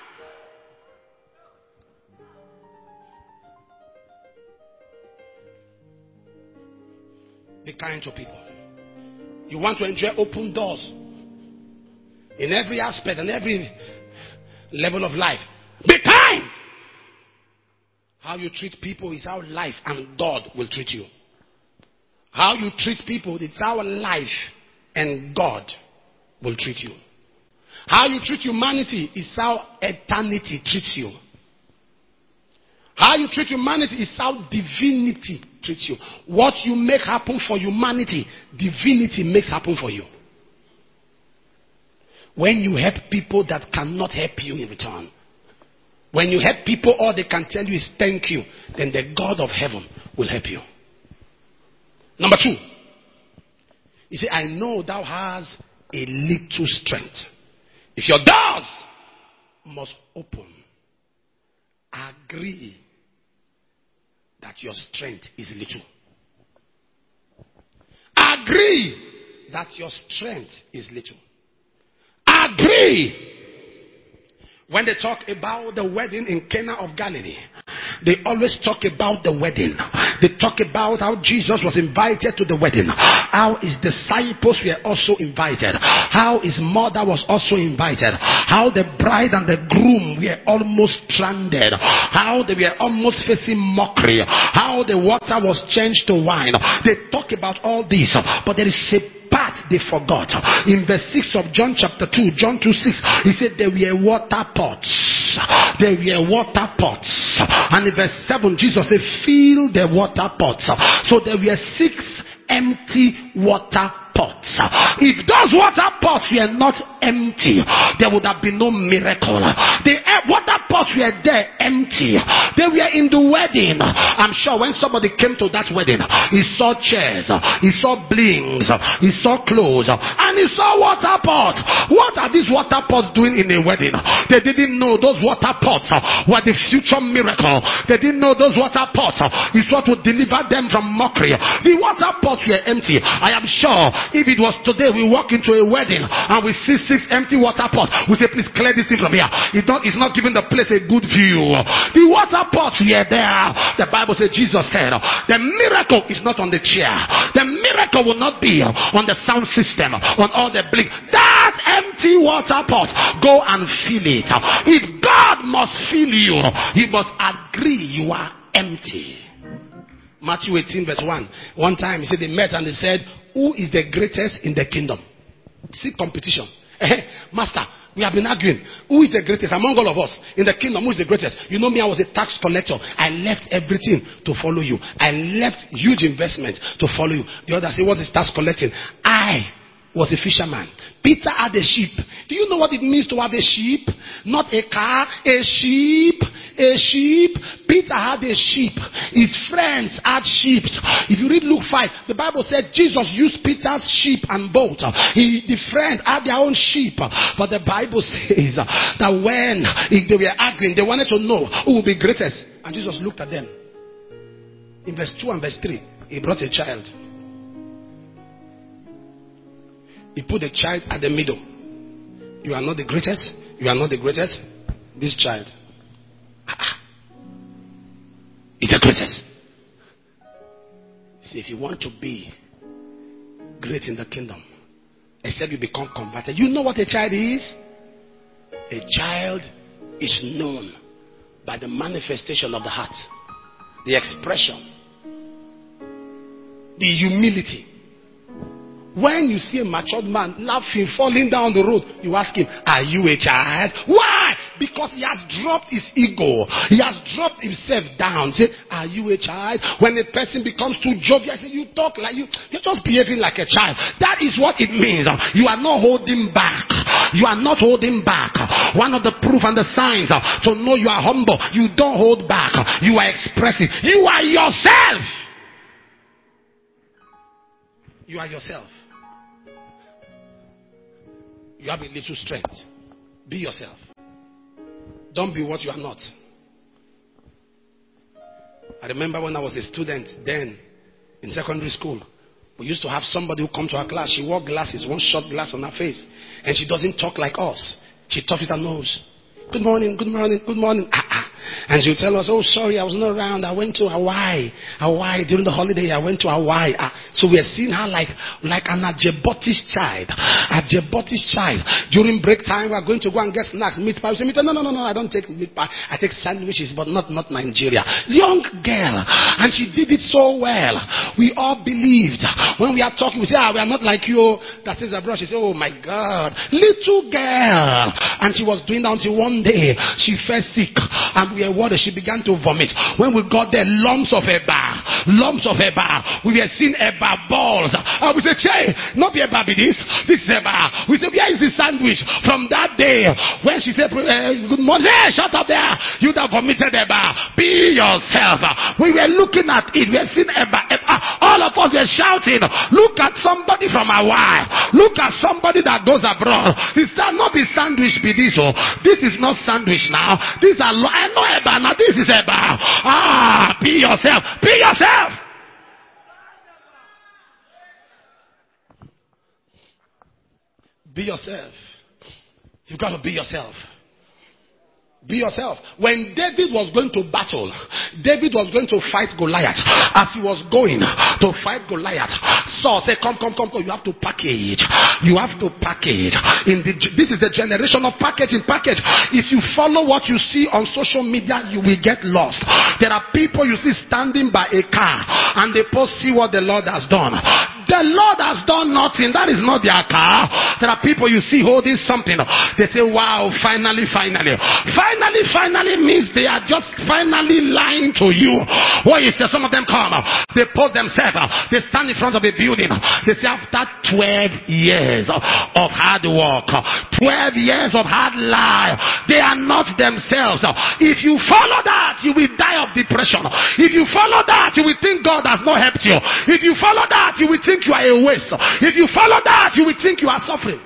Be kind to people. You want to enjoy open doors in every aspect and every level of life. Be kind. How you treat people is how life and God will treat you. How you treat people is how life and God will treat you. How you treat humanity is how eternity treats you. How you treat humanity is how divinity treats you. What you make happen for humanity, divinity makes happen for you. When you help people that cannot help you in return, when you help people, all they can tell you is thank you, then the God of heaven will help you. Number 2. He said, I know thou hast a little strength. If your doors must open, agree that your strength is little. Agree that your strength is little. Agree. When they talk about the wedding in Cana of Galilee, they always talk about the wedding. They talk about how Jesus was invited to the wedding, how his disciples were also invited, how his mother was also invited, how the bride and the groom were almost stranded, how they were almost facing mockery, how the water was changed to wine. They talk about all this, but there is a part they forgot. In verse 6 of John chapter 2, John 2:6, he said there were water pots. There were water pots. And in verse 7, Jesus said, fill the water pots. So there were 6 empty water pots. If those water pots were not empty, there would have been no miracle. The water pots were there empty. They were in the wedding. I'm sure when somebody came to that wedding, he saw chairs, he saw blings, he saw clothes, and he saw water pots. What are these water pots doing in a wedding? They didn't know those water pots were the future miracle. They didn't know those water pots is what would deliver them from mockery. The water pots were empty. I am sure if it was today we walk into a wedding and we see 6 empty water pots, we say, please clear this thing from here. It's not giving the place a good view. The water pots were there. The Bible says, Jesus said, the miracle is not on the chair. The miracle will not be on the sound system, on all the blink. That empty water pot, go and fill it. If God must fill you, he must agree you are empty. Matthew 18 verse 1. One time he said they met and they said, who is the greatest in the kingdom. See competition. Master, we have been arguing. Who is the greatest among all of us in the kingdom? Who is the greatest? You know me, I was a tax collector. I left everything to follow you. I left huge investment to follow you. The other say, what is tax collecting? I was a fisherman. Peter had a sheep. Do you know what it means to have a sheep? Not a car, a sheep. A sheep. Peter had a sheep. His friends had sheep. If you read Luke 5, the Bible said Jesus used Peter's sheep and boat. The friend had their own sheep. But the Bible says that when they were arguing, they wanted to know who would be greatest. And Jesus looked at them. In verse 2 and verse 3, he brought a child. He put the child at the middle. You are not the greatest. You are not the greatest. This child is the greatest. See, if you want to be great in the kingdom, except you become converted. You know what a child is? A child is known by the manifestation of the heart, the expression, the humility. When you see a matured man laughing, falling down the road, you ask him, are you a child? Why? Because he has dropped his ego. He has dropped himself down. Say, are you a child? When a person becomes too jovial, I say, you talk like you're just behaving like a child. That is what it means. You are not holding back. You are not holding back. One of the proof and the signs to know you are humble, you don't hold back. You are expressive. You are yourself. You are yourself. You have a little strength. Be yourself. Don't be what you are not. I remember when I was a student then in secondary school, we used to have somebody who come to our class. She wore glasses, one short glass on her face, and she doesn't talk like us. She talks with her nose. Good morning, good morning, good morning. And she'll tell us, oh, sorry, I was not around. I went to Hawaii. During the holiday, I went to Hawaii. So we are seeing her like an Ajebotish child. During break time, we are going to go and get snacks, meat pie. We say, no, I don't take meat pie. I take sandwiches, but not Nigeria. Young girl. And she did it so well. We all believed. When we are talking, we say, we are not like you. That says abroad. She said, oh my God. Little girl. And she was doing that until one day, she fell sick. And we were worried. She began to vomit. When we got there, lumps of eba. We were seeing eba balls. And we said, Che, not the eba be this. This is eba. We said, where is the sandwich? From that day, when she said, good morning, hey, shut up there. You that vomited eba. Be yourself. We were looking at it. We were seeing eba. All of us were shouting, look at somebody from Hawaii. Look at somebody that goes abroad. Sister, not be sandwich be this. Oh. This is not sandwich now. These are, I know eba now. This is eba. Be yourself. Be yourself. Be yourself. You've got to be yourself. Be yourself. When David was going to battle, David was going to fight Goliath. As he was going to fight Goliath, Saul said, come. You have to package. You have to package. This is the generation of packaging. If you follow what you see on social media, you will get lost. There are people you see standing by a car and they post, see what the Lord has done. The Lord has done nothing. That is not their car. There are people you see holding something. They say, wow, finally. Finally means they are just finally lying to you. What is there? Some of them come. They post themselves. They stand in front of a building. They say, after 12 years of hard work, 12 years of hard life, they are not themselves. If you follow that, you will die of depression. If you follow that, you will think God has not helped you. If you follow that, you will think you are a waste. If you follow that, you will think you are suffering.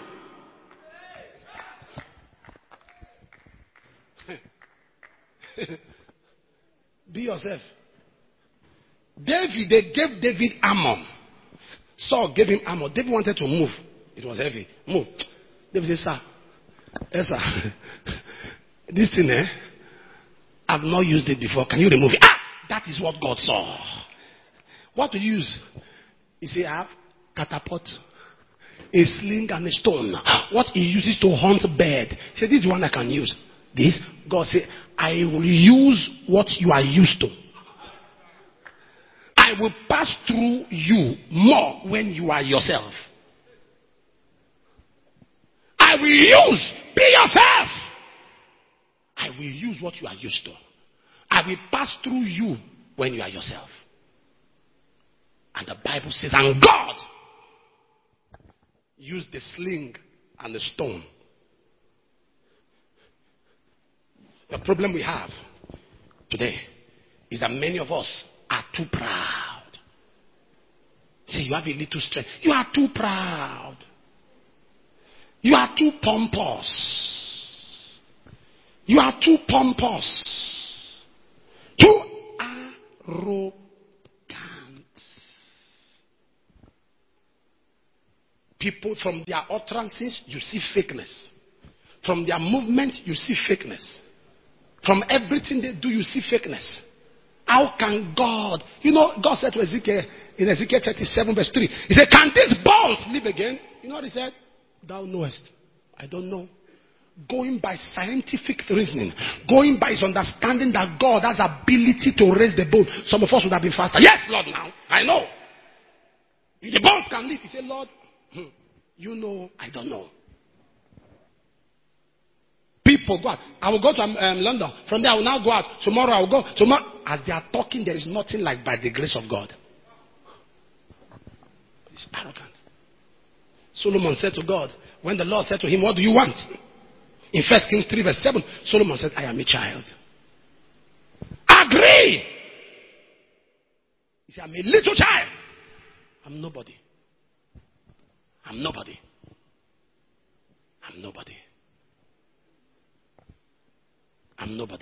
Be yourself. They gave David armor. Saul gave him armor. David wanted to move. It was heavy. Move. David said, sir, this thing, I've not used it before. Can you remove it? That is what God saw. What to use? He said, I have catapult, a sling and a stone. What he uses to hunt bird. He said, this is one I can use. This, God said, I will use what you are used to. I I will pass through you more when you are yourself. I will use, be yourself. I will use what you are used to. I will pass through you when you are yourself. And the Bible says, and God used the sling and the stone. The problem we have today is that many of us are too proud. See, you have a little strength. You are too proud. You are too pompous. You are too pompous. Too arrogant. People, from their utterances, you see fakeness. From their movement, you see fakeness. From everything they do, you see fakeness. How can God? You know, God said to Ezekiel, in Ezekiel 37 verse 3, He said, can these bones live again? You know what He said? Thou knowest. I don't know. Going by scientific reasoning, going by His understanding that God has ability to raise the bone, some of us would have been faster. Yes, Lord, now, I know. If the bones can live, He said, Lord, you know, I don't know. People go out. I will go to London. From there, I will now go out. Tomorrow, I will go. Tomorrow, as they are talking, there is nothing like by the grace of God. It's arrogant. Solomon said to God, when the Lord said to him, what do you want? In 1 Kings 3 verse 7, Solomon said, I am a child. Agree. He said, I'm a little child. I'm nobody. I'm nobody. I'm nobody. I'm nobody.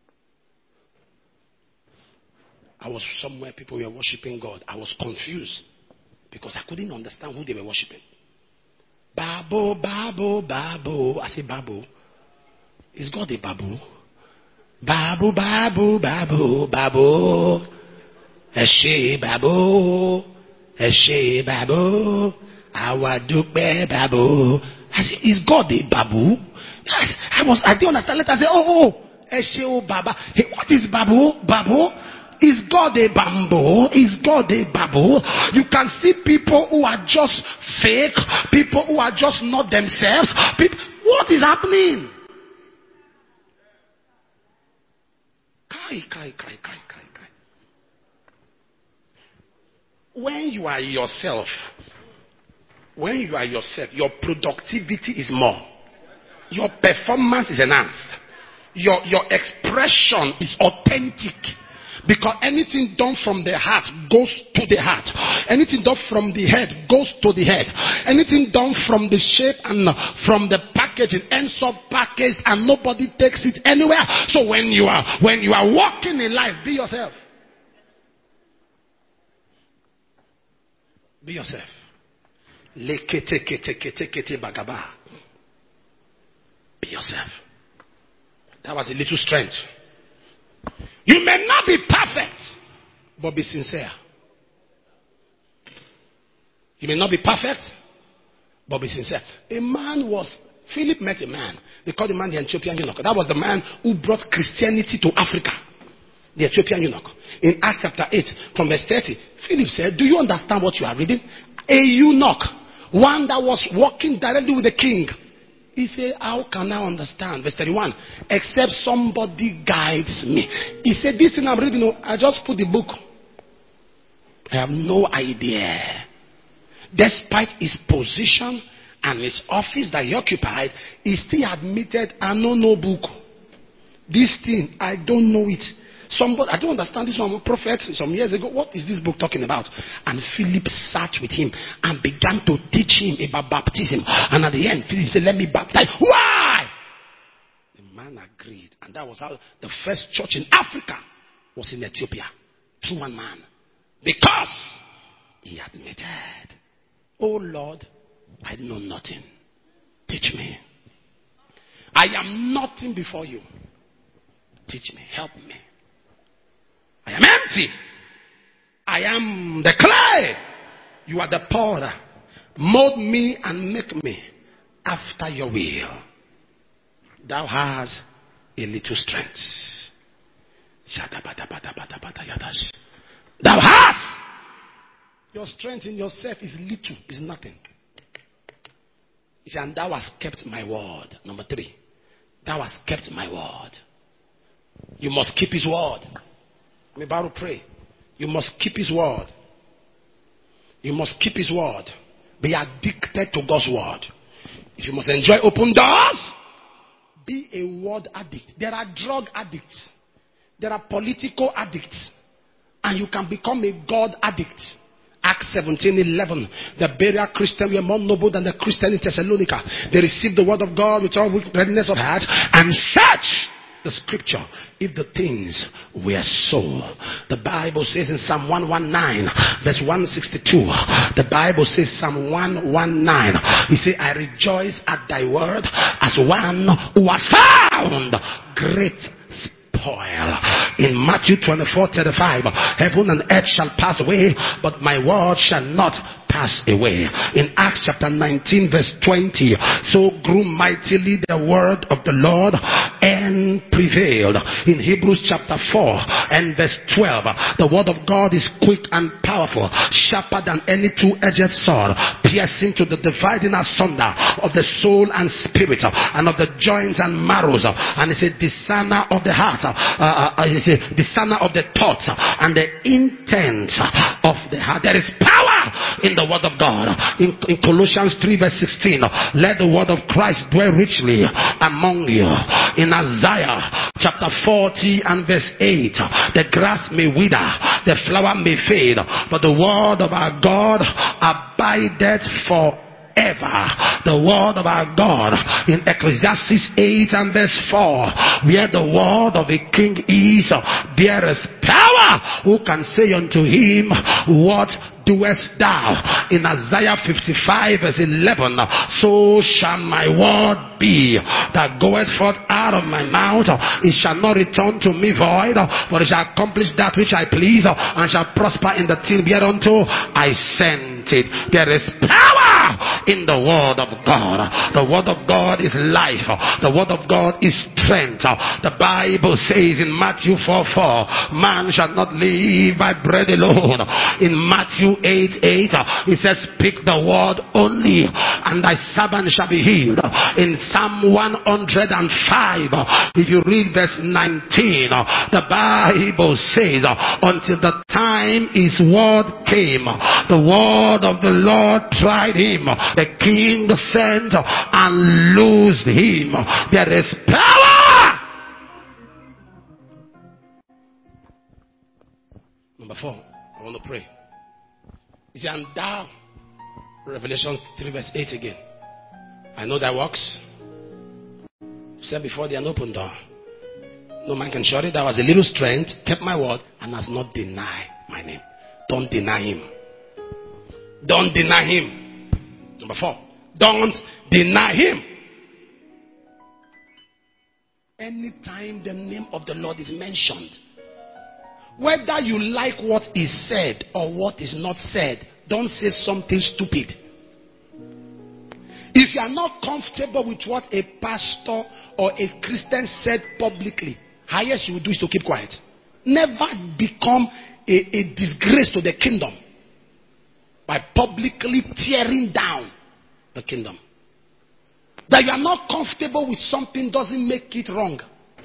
I was somewhere, people were worshiping God. I was confused because I couldn't understand who they were worshiping. Babu, Babu, Babu. I say Babu. Is God a Babu? Babu, Babu, Babu, Babu. Eshe Babu. Eshe Babu. Awadupe Babu. I said, is God a Babu? I didn't understand. Let us say, Eshe Baba. Hey, what is Babu? Babu? Is God a bamboo? Is God a babu? You can see people who are just fake, people who are just not themselves. What is happening? Kai. When you are yourself, your productivity is more. Your performance is enhanced. Your expression is authentic. Because anything done from the heart goes to the heart. Anything done from the head goes to the head. Anything done from the shape and from the packaging ends up packaged and nobody takes it anywhere. So when you are walking in life, be yourself. Be yourself. Be yourself. That was a little strength. You may not be perfect, but be sincere. You may not be perfect, but be sincere. Philip met a man. They called the man the Ethiopian eunuch. That was the man who brought Christianity to Africa. The Ethiopian eunuch. In Acts chapter 8, from verse 30, Philip said, do you understand what you are reading? A eunuch, one that was walking directly with the king. He said, how can I understand? Verse 31, except somebody guides me. He said, this thing I'm reading, I just put the book. I have no idea. Despite his position and his office that he occupied, he still admitted, I know no book. This thing, I don't know it. I don't understand this one. A prophet some years ago. What is this book talking about? And Philip sat with him and began to teach him about baptism. And at the end, Philip said, let me baptize. Why? The man agreed. And that was how the first church in Africa was in Ethiopia. Through one man. Because he admitted, oh Lord, I know nothing. Teach me. I am nothing before you. Teach me. Help me. I am empty. I am the clay. You are the potter. Mold me and make me after your will. Thou hast a little strength. Thou hast. Your strength in yourself is little, is nothing. He said, and thou hast kept my word. Number 3. Thou hast kept my word. You must keep his word. I'm about to pray. You must keep his word. You must keep his word. Be addicted to God's word. If you must enjoy open doors, be a word addict. There are drug addicts. There are political addicts. And you can become a God addict. Acts 17:11. The Berean Christians were more noble than the Christian in Thessalonica. They received the word of God with all readiness of heart and searched the scripture if the things were so. The Bible says in Psalm 119 verse 162, the Bible says Psalm 119, he said, I rejoice at thy word as one who has found great spoil. In Matthew 24:35, heaven and earth shall pass away, but my word shall not pass away. In Acts chapter 19 verse 20, so grew mightily the word of the Lord and prevailed. In Hebrews chapter 4 and verse 12, the word of God is quick and powerful, sharper than any two-edged sword, piercing to the dividing asunder of the soul and spirit, and of the joints and marrows, and it's a discerner of the heart, it's a discerner of the thoughts and the intent of the heart. There is power in the word of God. In Colossians 3 verse 16, let the word of Christ dwell richly among you. In Isaiah chapter 40 and verse 8, the grass may wither, the flower may fade, but the word of our God abideth forever. The word of our God in Ecclesiastes 8 and verse 4, where the word of a king is, there is power. Who can say unto him, what doest thou? In Isaiah 55 verse 11, so shall my word be that goeth forth out of my mouth. It shall not return to me void, but it shall accomplish that which I please, and shall prosper in the thing whereunto I sent it. There is power in the word of God. The word of God is life. The word of God is strength. The Bible says in Matthew 4:4, man shall not live by bread alone. In Matthew 8:8, it says, speak the word only, and thy servant shall be healed. In Psalm 105, if you read verse 19, the Bible says, until the time his word came, the word of the Lord tried him. The king sent and loosed him. There is power. Number 4, I want to pray. He said, and thou, Revelation 3 verse 8 again, I know thy works. Said before thee an open door. No man can shut it. Thou hast a little strength, kept my word, and has not denied my name. Don't deny him. Don't deny him. Number 4, don't deny him. Anytime the name of the Lord is mentioned, whether you like what is said or what is not said, don't say something stupid. If you are not comfortable with what a pastor or a Christian said publicly, highest you will do is to keep quiet. Never become a disgrace to the kingdom by publicly tearing down the kingdom. That you are not comfortable with something doesn't make it wrong.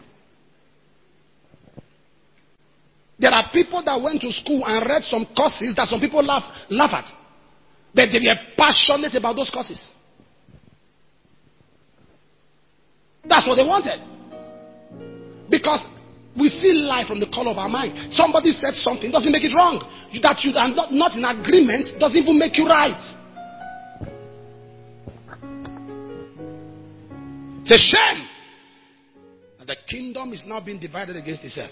There are people that went to school and read some courses that some people laugh at. But they were passionate about those courses. That's what they wanted. Because we see life from the color of our mind. Somebody said something, doesn't make it wrong. That you are not in agreement doesn't even make you right. It's a shame that the kingdom is now being divided against itself.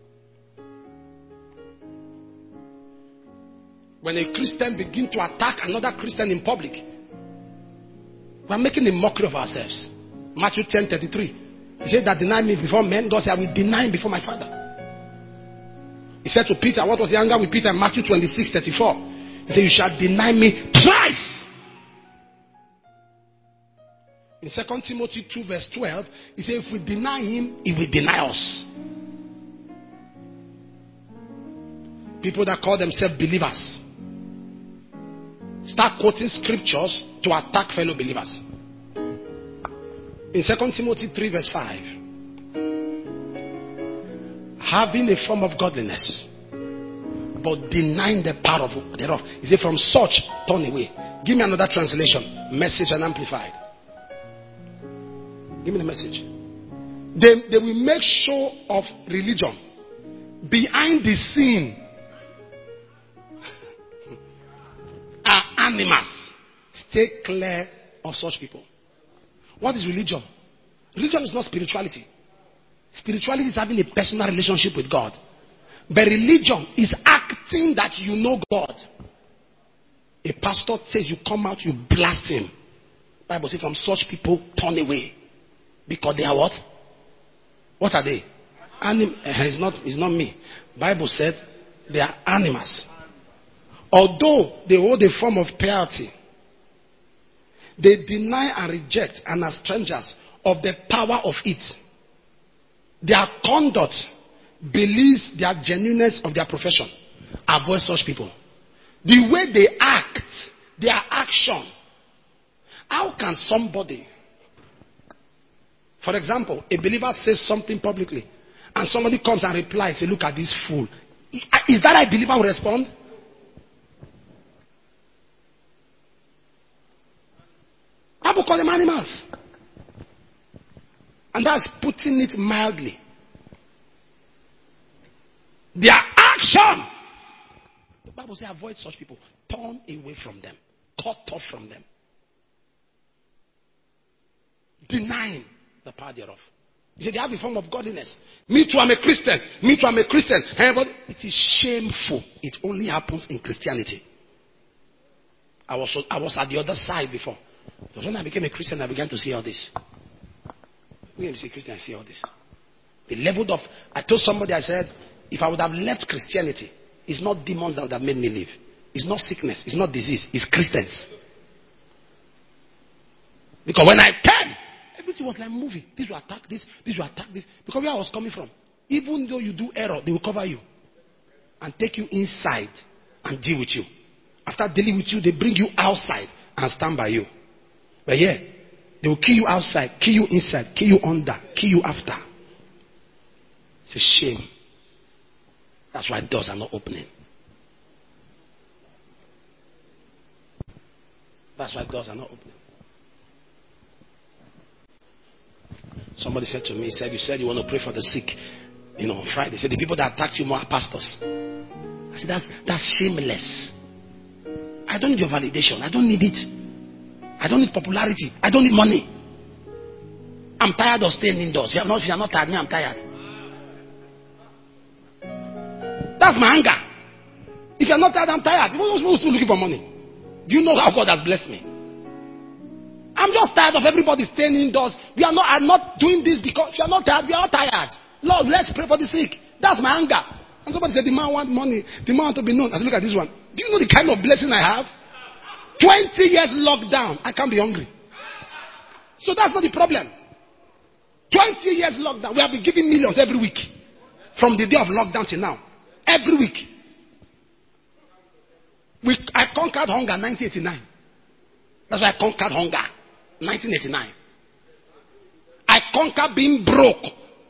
When a Christian begins to attack another Christian in public, we are making a mockery of ourselves. Matthew 10:33. He said that deny me before men, God said, I will deny him before my Father. He said to Peter, what was the anger with Peter? Matthew 26:34. He said, you shall deny me twice. In 2 Timothy 2 verse 12, he said, if we deny him, he will deny us. People that call themselves believers start quoting scriptures to attack fellow believers. In 2 Timothy 3 verse 5, having a form of godliness, but denying the power thereof. He said, from such turn away. Give me another translation. Message and Amplified. Give me the message. They will make show of religion. Behind the scene are animals. Stay clear of such people. What is religion? Religion is not spirituality. Spirituality is having a personal relationship with God. But religion is acting that you know God. A pastor says you come out, you blast him. Bible says from such people turn away. Because they are what? What are they? It's not me. Bible said they are animals. Although they hold a form of piety, they deny and reject and are strangers of the power of it. Their conduct believes their genuineness of their profession. Avoid such people. The way they act, their action. How can somebody, for example, a believer says something publicly and somebody comes and replies, say, look at this fool. Is that how a believer will respond? Bible call them animals. And that's putting it mildly. Their action. The Bible says avoid such people. Turn away from them. Cut off from them. Denying the power thereof. He said they have a form of godliness. Me too, I'm a Christian. Me too, I'm a Christian. But it is shameful. It only happens in Christianity. I was at the other side before. So when I became a Christian, I began to see all this. When you see Christian, I see all this. The level of, I told somebody, I said, if I would have left Christianity, it's not demons that would have made me leave. It's not sickness. It's not disease. It's Christians. Because when I came, everything was like movie. This will attack this. This will attack this. Because where I was coming from, even though you do error, they will cover you and take you inside and deal with you. After dealing with you, they bring you outside and stand by you. But yeah, they will kill you outside, kill you inside, kill you under, kill you after. It's a shame. That's why doors are not opening. That's why doors are not opening. Somebody said to me, he said, you said you want to pray for the sick, on Friday. He said, the people that attacked you more are pastors. I said, that's shameless. I don't need your validation. I don't need it. I don't need popularity. I don't need money. I'm tired of staying indoors. If you are not tired, me, I'm tired. That's my anger. If you're not tired, I'm tired. Who's looking for money? Do you know how God has blessed me? I'm just tired of everybody staying indoors. I'm not doing this because if you're not tired, we are all tired. Lord, let's pray for the sick. That's my anger. And somebody said, the man want money. The man want to be known. I said, look at this one. Do you know the kind of blessing I have? 20 years lockdown. I can't be hungry. So that's not the problem. 20 years lockdown. We have been giving millions every week. From the day of lockdown till now. Every week. I conquered hunger in 1989. That's why I conquered hunger. 1989. I conquered being broke.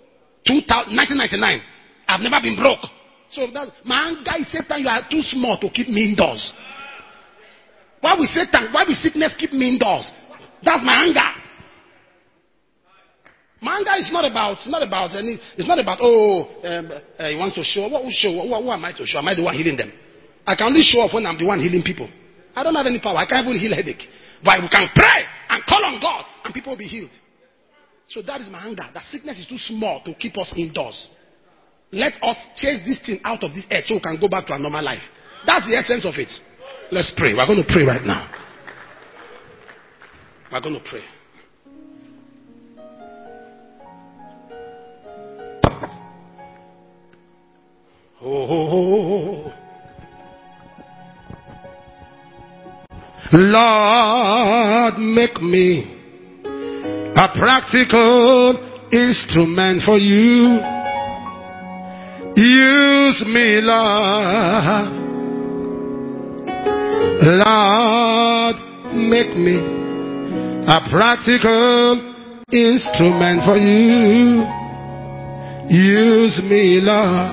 1999. I've never been broke. So my anger is Satan, you are too small to keep me indoors. Why will sickness keep me indoors? That's my anger. My anger is not about he wants to show. Who am I to show? Am I the one healing them? I can only show off when I'm the one healing people. I don't have any power. I can't even heal headache. But we can pray and call on God and people will be healed. So that is my anger. That sickness is too small to keep us indoors. Let us chase this thing out of this earth so we can go back to our normal life. That's the essence of it. Let's pray. We're going to pray right now. We're going to pray. Oh, Lord, make me a practical instrument for you. You Use me, Lord. Lord, make me a practical instrument for you. Use me, Lord.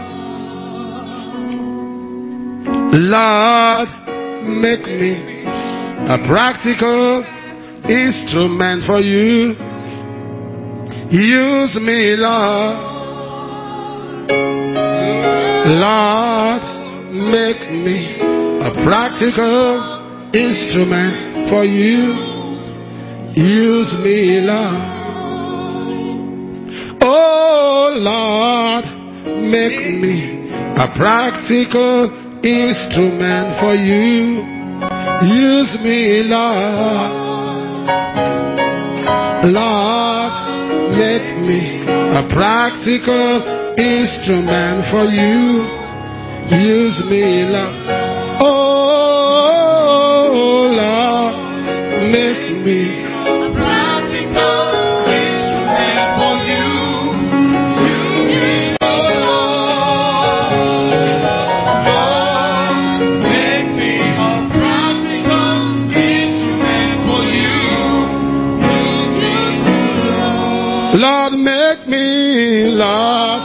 Lord, make me a practical instrument for you. Use me, Lord. Lord, make me a practical instrument for you. Use me, Lord. Oh, Lord, make me a practical instrument for you. Use me, Lord. Lord, make me a practical instrument for you. Use me, Lord. Oh, Lord, make me a practical instrument for you. Use me, Lord, make me a practical instrument for you. Use me, Lord, make me, Lord.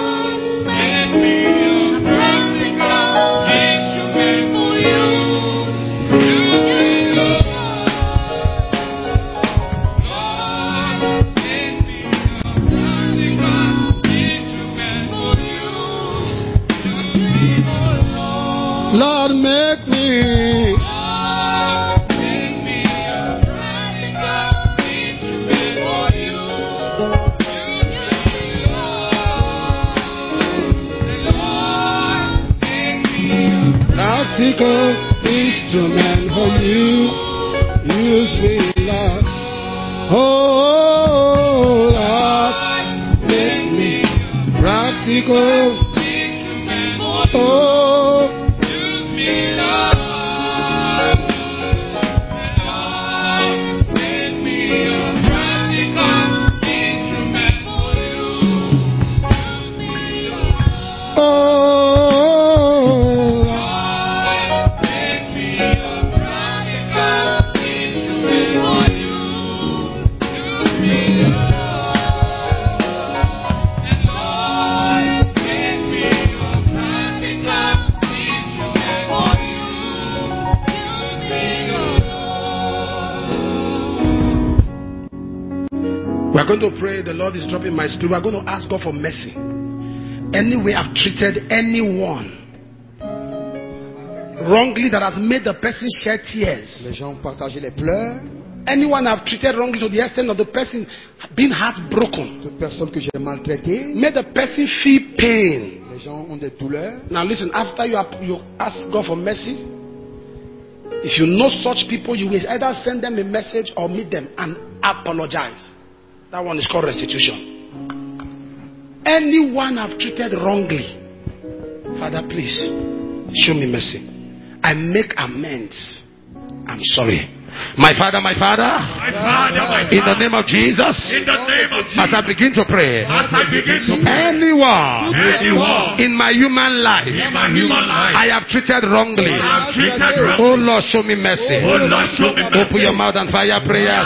Lord, make me. Practical instrument for you. Use me, Lord. Oh, Lord, make me practical. Oh. We're going to pray. The Lord is dropping my spirit. We're going to ask God for mercy. Any way I've treated anyone wrongly that has made the person shed tears. Les gens ont partagé les pleurs. Anyone I've treated wrongly to the extent of the person being heartbroken. Toute personne que j'ai maltraité. Made the person feel pain. Les gens ont des douleurs. Now listen, after you ask God for mercy, if you know such people, you will either send them a message or meet them and apologize. That one is called restitution. Anyone I've treated wrongly, Father, please show me mercy. I make amends. I'm sorry. My Father, in the name of Jesus, as I begin to pray, anyone in my human life I have treated wrongly, oh Lord, show me mercy. Open your mouth and fire prayers.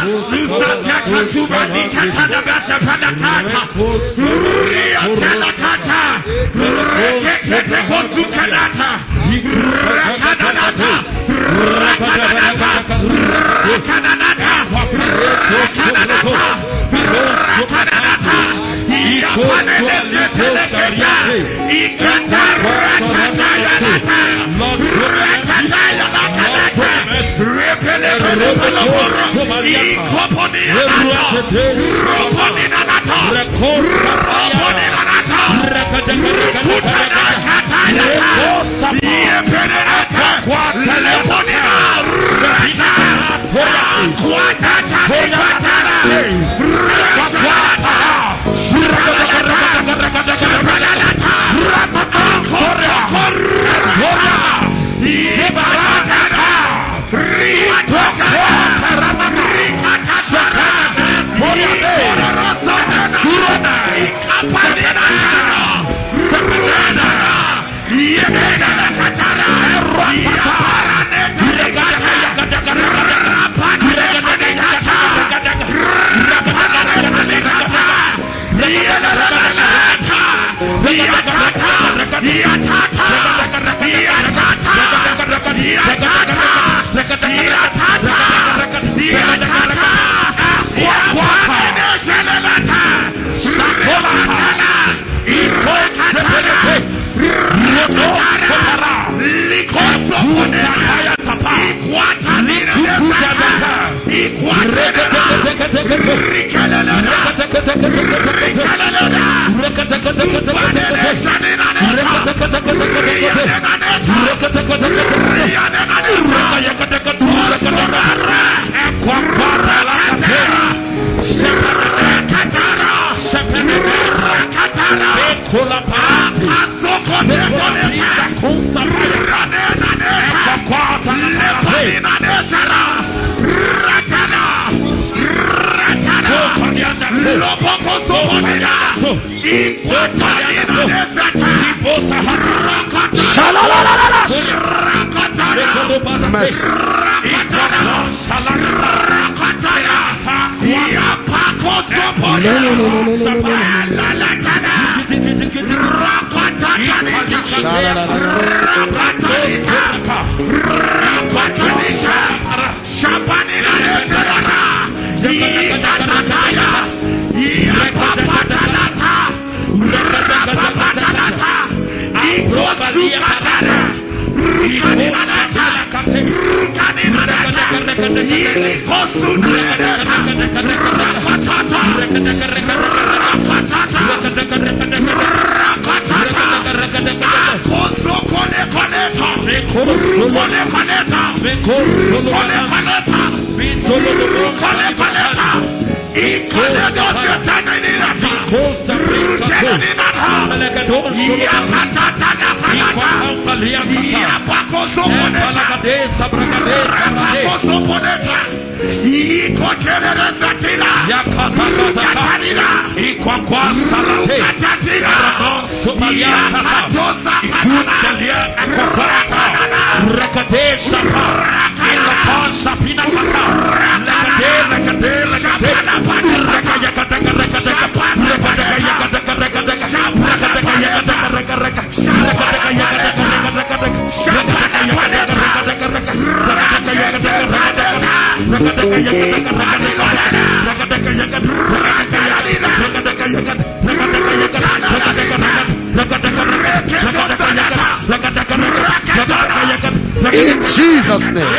In Jesus' name.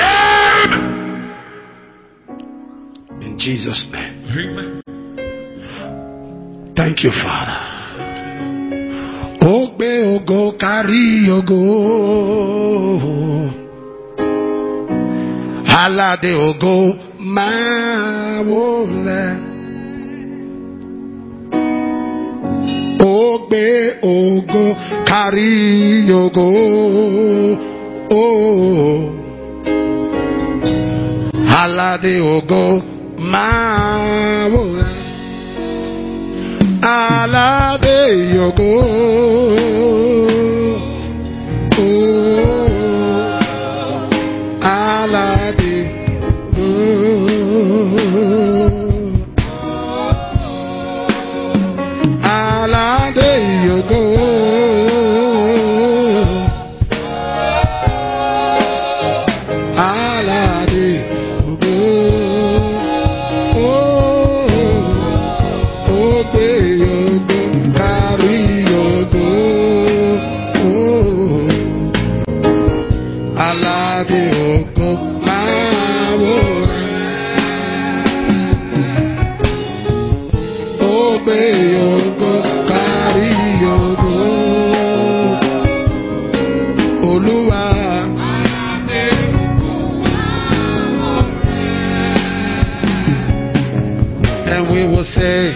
In Jesus' name. Thank you, Father. Ogbe ogo kari ogo, alade ogo mawole. Ogbe ogo kari ogo, oh, alade ogo mawole. Alade yogo, oh, alade, oh, alade yogo, alade yogo, oh, ogbe. And we will say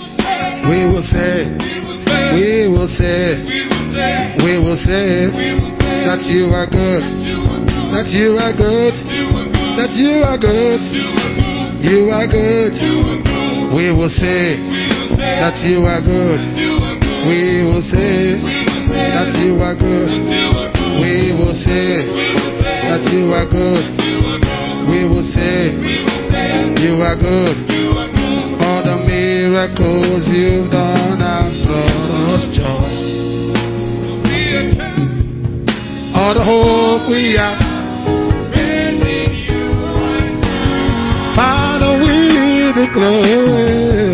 that you are good, that you are good, that you are good, you are good. We will say that you are good. We will say that you are good. We will say that you are good. We will say you are good. All the miracles you've done have brought us joy. all the hope we have. Father, we declare.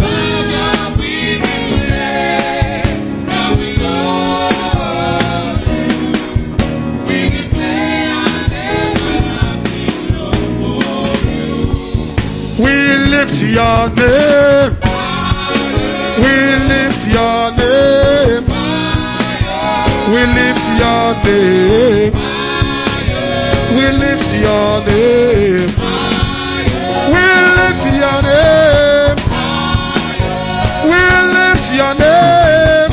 We lift your name. We lift your name. We lift your name. We lift your name. We lift your name. We lift your name.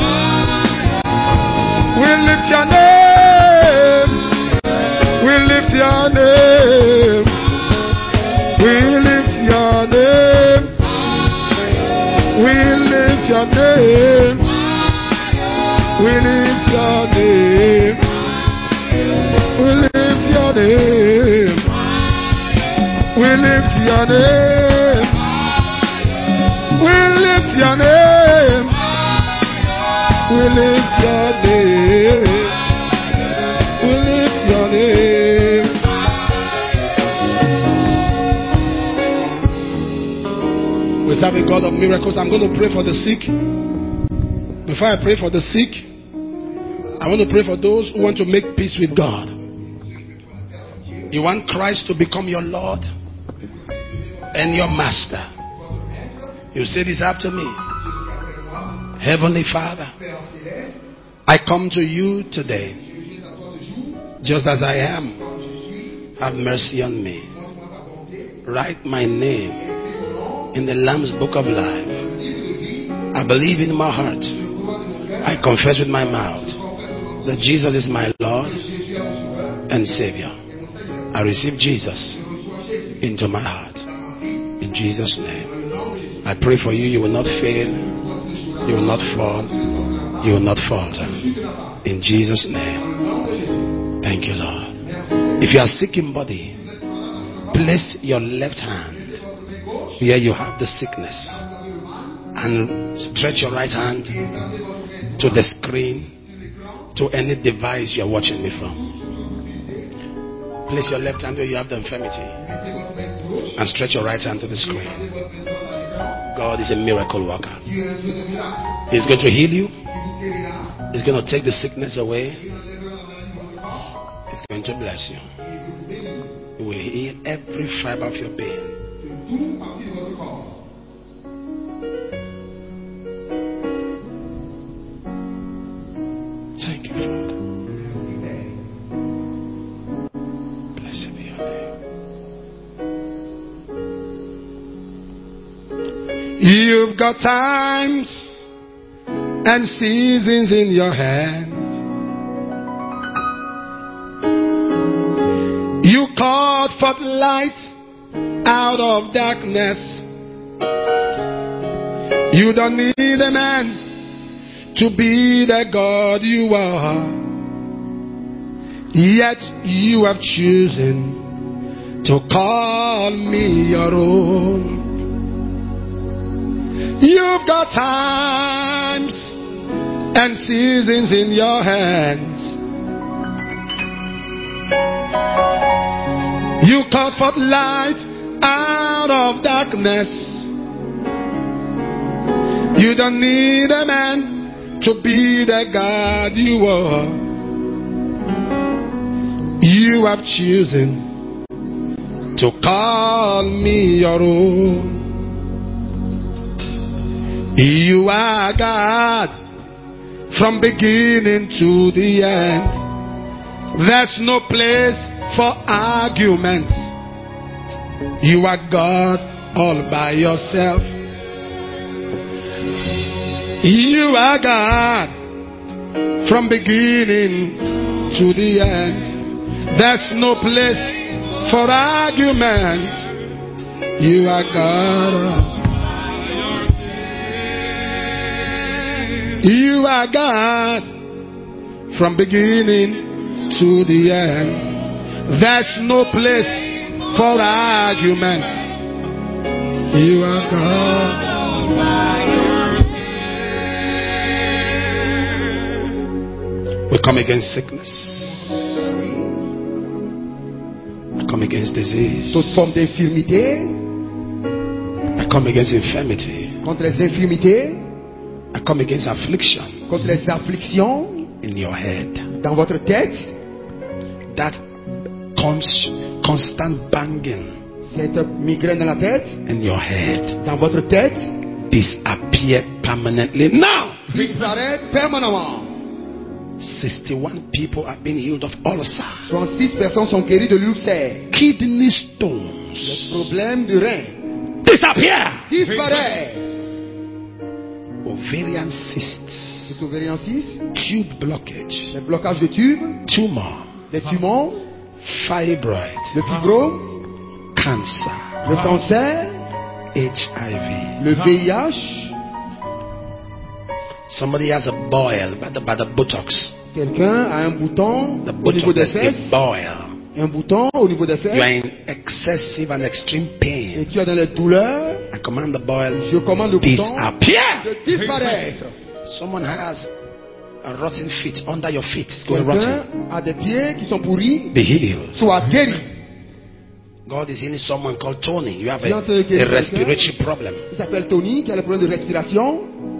We lift your name. We lift your name. We lift your name. We lift your name. We lift your name. We lift your name. We lift your name. We lift your name. We lift your name. We lift your name. We serve a God of miracles. I'm going to pray for the sick. Before I pray for the sick, I want to pray for those who want to make peace with God. You want Christ to become your Lord and your Master. You say this after me. Heavenly Father, I come to you today just as I am. Have mercy on me. Write my name in the Lamb's Book of Life. I believe in my heart. I confess with my mouth that Jesus is my Lord and Savior. I receive Jesus into my heart. In Jesus' name. I pray for you. You will not fail. You will not fall. You will not falter. In Jesus' name. Thank you, Lord. If you are sick in body, place your left hand where you have the sickness and stretch your right hand to the screen, to any device you're watching me from. Place your left hand where you have the infirmity and stretch your right hand to the screen. God is a miracle worker. He's going to heal you. He's going to take the sickness away. He's going to bless you. He will heal every fiber of your being. Thank you, Lord. Blessed be your name. You've got times and seasons in your hands. You called forth light out of darkness. You don't need a man to be the God you are. Yet you have chosen to call me your own. You've got times and seasons in your hands. You called forth light out of darkness. You don't need a man to be the God you are. You have chosen to call me your own. You are God from beginning to the end. There's no place for arguments. You are God all by yourself. You are God from beginning to the end. There's no place for argument. You are God. You are God from beginning to the end. There's no place for argument. You are God. We come against sickness. I come against disease. toute forme d'infirmité, I come against infirmity. contre les infirmités, I come against affliction contre les afflictions in your head. dans votre tête, That constant banging cette migraine dans la tête, in your head dans votre tête, disappear permanently now. disparaît permanemment. 61 people have been healed of ulcer, 66 personnes sont guéries de l'ulcère. kidney Le stones problème du rein disappear, disparaît. ovarian cysts, C'est ouvrier 6, tube blockage, les blocages de tubes, tumor, les tumeurs, fibroid, le fibrome, cancer, le cancer, HIV. le VIH. Somebody has a boil by the buttocks. Quelqu'un a un bouton The au niveau des buttock is fesses, a boil. un bouton au niveau des You are fesses, in excessive and extreme et pain. tu as dans les douleurs. I command the boil Je commande le bouton disappear. de disparaître. Someone has a rotten feet under your feet. It's going Quelqu'un rotten. a des pieds qui sont pourris, Be healed. soit guéri. God is healing someone called Tony. You have Dieu est en train de a guérir respiratory problem. Il s'appelle Tony, qui a le problème de respiration.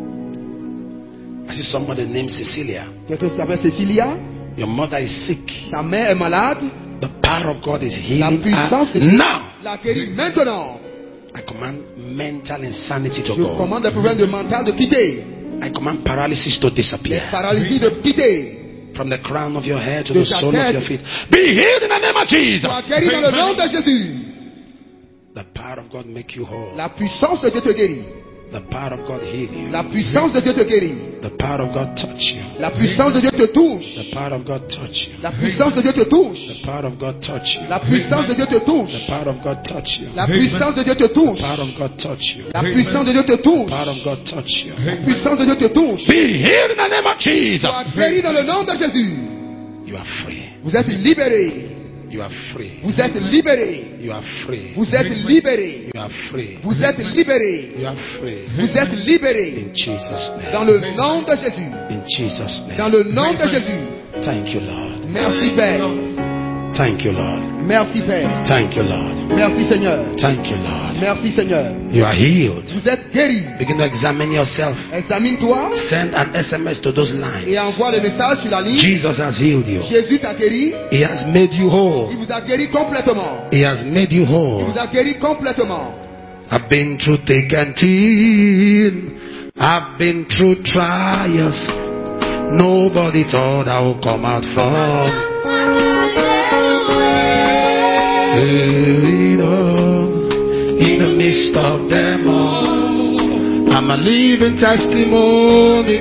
I see somebody named Cecilia. Quelqu'un qui s'appelle Cecilia. Your mother is sick. Sa mère est malade. The power of God is La healing puissance de her Dieu now. la guérit maintenant. I command mental insanity to Je go. commande le problème de mental de quitter. I command paralysis to Les disappear. paralysies de quitter. From the crown of your head to De the ta sole of tête. your feet. Be healed in the name of Jesus. Sois guéri dans le nom de Jésus. The power of God make you whole. La puissance de Dieu te guérit. The power of God heal you. La puissance de Dieu te guérit. The power of God touch you. La puissance de Dieu te touche. The power of God touch you. La puissance de Dieu te touche. The power of God touch you. La puissance de Dieu te The touche. power of God touch you. La puissance de Dieu te touche. The power of God touch you. La puissance de Dieu te The touche. power of God touch you. La puissance de Dieu te touche. Be healed in the name of Jesus. Sois guéri dans le nom de Jésus. You are free. Vous êtes libérés. You are free. Vous êtes libérés. You are free. Vous êtes libérés. You are free. Vous êtes libérés. You are free. Vous êtes libérés. In Jesus' name. Dans le nom de Jésus. In Jesus' Dans name. le nom de Jésus. Thank you, Lord. Merci Père. Thank you, Lord. Merci Père. Thank you, Lord. Merci Seigneur. Thank you, Lord. Merci Seigneur. You are healed. Vous êtes guéris. Begin to examine yourself. Examine-toi Send an SMS to those et lines. envoie le message sur la ligne. Jesus has healed you. Jésus t'a guéri. He has made you whole. Il vous a guéri complètement. He has made you Il whole. vous a guéri complètement. I've been through thick and thin. I've been through trials. Nobody thought I would come out from. In the midst of them all, I'm a living testimony.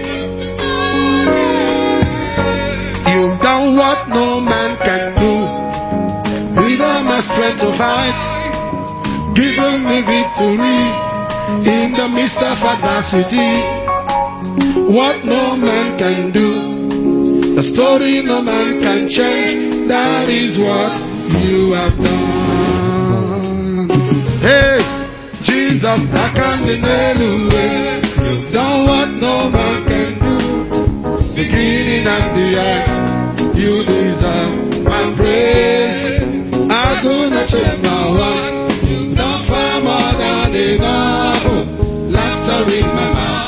You've done what no man can do. Freedom and strength to fight. Given me victory in the midst of adversity. What no man can do, the story no man can change. That is what you have done. Hey, Jesus, I can't deny away. You've done what no man can do. Beginning and the end, you deserve my praise. I do not change my one. You've done far more than enough. Laughter in my mouth.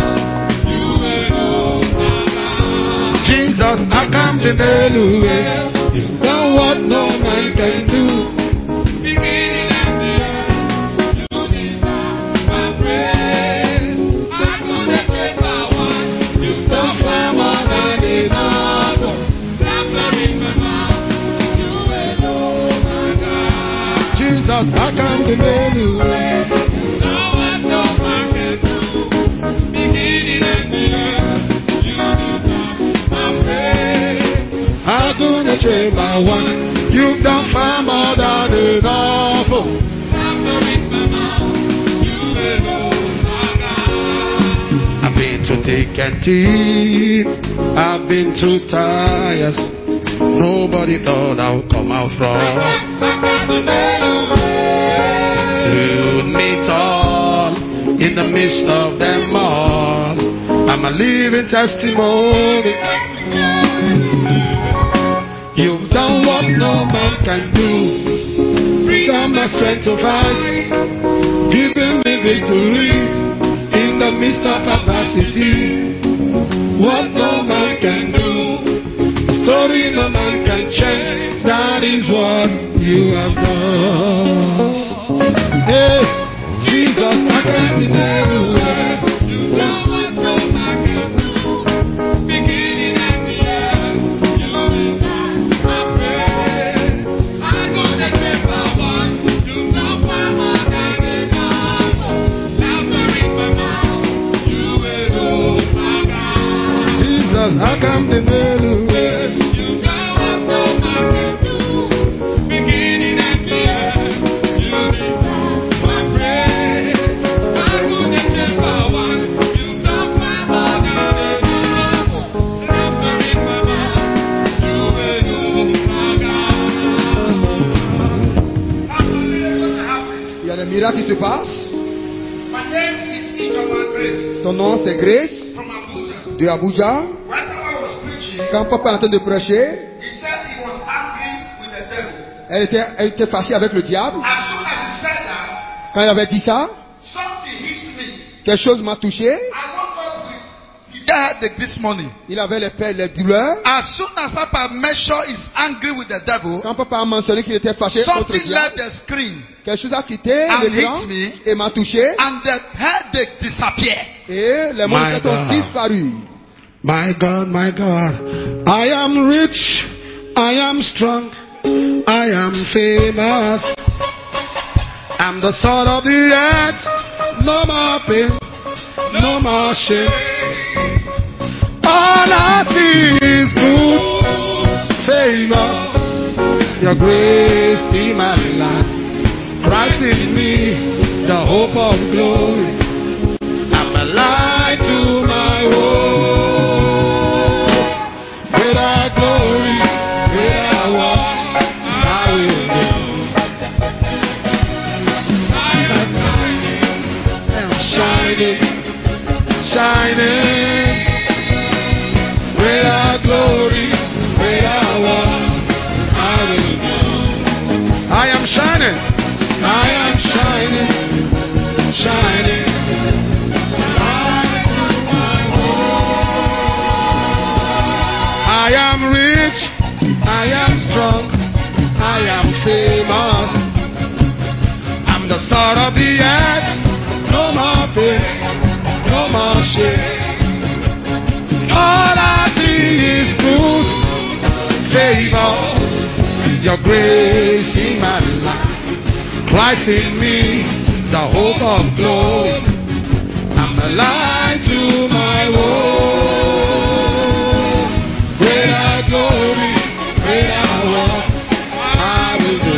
Jesus, I can't deny away. You've done what no man can do. Beginning and the end, you deserve my praise. I couldn't take my one. You've done far more than enough. Laughter in my mouth. You alone, my God. Jesus, I can't deny away. You've done what no man can do. Beginning and the end, you deserve my praise. I couldn't trade my one. You've done far more than enough. I've been through thick and thin. I've been through trials. Nobody thought I would come out from. You meet all in the midst of them all. I'm a living testimony. You've done what no man can do. Freedom my strength to fight. Giving me victory in the midst of adversity. What no man can do. Story no man can change. That is what you have done. Hey, Jesus, I can't be everywhere. You know what no man can do. Beginning and the end. You deserve my praise. I'm gonna take my one. You know my heart and enough. Laughter in my mouth. You will know my God. Jesus, I can't be everywhere. Miracle qui se passe. My name is Ijoma Grace. Son nom c'est Grace From Abuja. de Abuja. When I was preaching, Quand papa est en train de prêcher, he said he was angry with the devil. elle était fâchée avec le diable. As soon as he said that, Quand il avait dit ça, something hit me. quelque chose m'a touché. I woke up with headache this morning. Il avait les douleurs. As soon as Papa mentioned he's angry with the devil, Quand papa a mentionné qu'il était fâché contre le something left diable, the screen quelque chose a quitté and l'écran hit me, et m'a touché. and the headache disappeared. Et les monstres ont disparu. My God, I am rich, I am strong, I am famous. I'm the son of the earth, no more pain, no more shame. All I see is good favor, your grace in my life, Christ in me, the hope of glory. I'm a light to my world. Greater glory, greater works, I will do. I'm shining, shining. Greater glory, greater works, I will do. I am shining, I am shining, shining. I am rich, I am strong, I am famous. I'm the son of the earth, no more pain, no more shame. All I see is good favor, your grace in my life, Christ in me, the hope of glory. I'm the light to my world. Greater glory, greater work, I will do.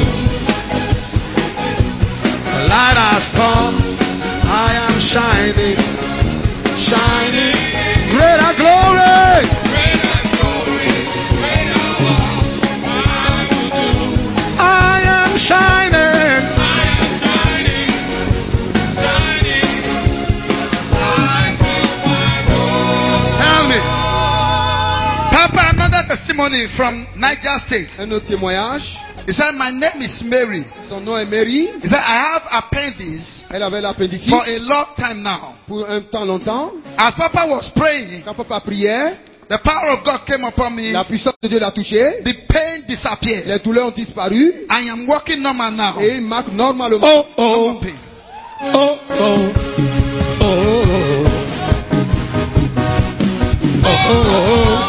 The light has come, I am shining, shining. Greater glory, greater glory, greater work, I will do. I am shining, shining, light to my world. Tell me. Papa, another testimony from Niger State. Un autre témoignage. He said, my name is Mary. Son nom est Mary. He said, I have appendix Elle avait l'appendicite for a long time now. pour un temps longtemps. As Papa was praying, Quand papa priait, the power of God came upon me. la puissance de Dieu l'a touché. The pain disappeared. Les douleurs ont disparu. I am walking normal now. Et il marche normalement. Oh, No oh, more pain. oh, oh, oh, oh, oh.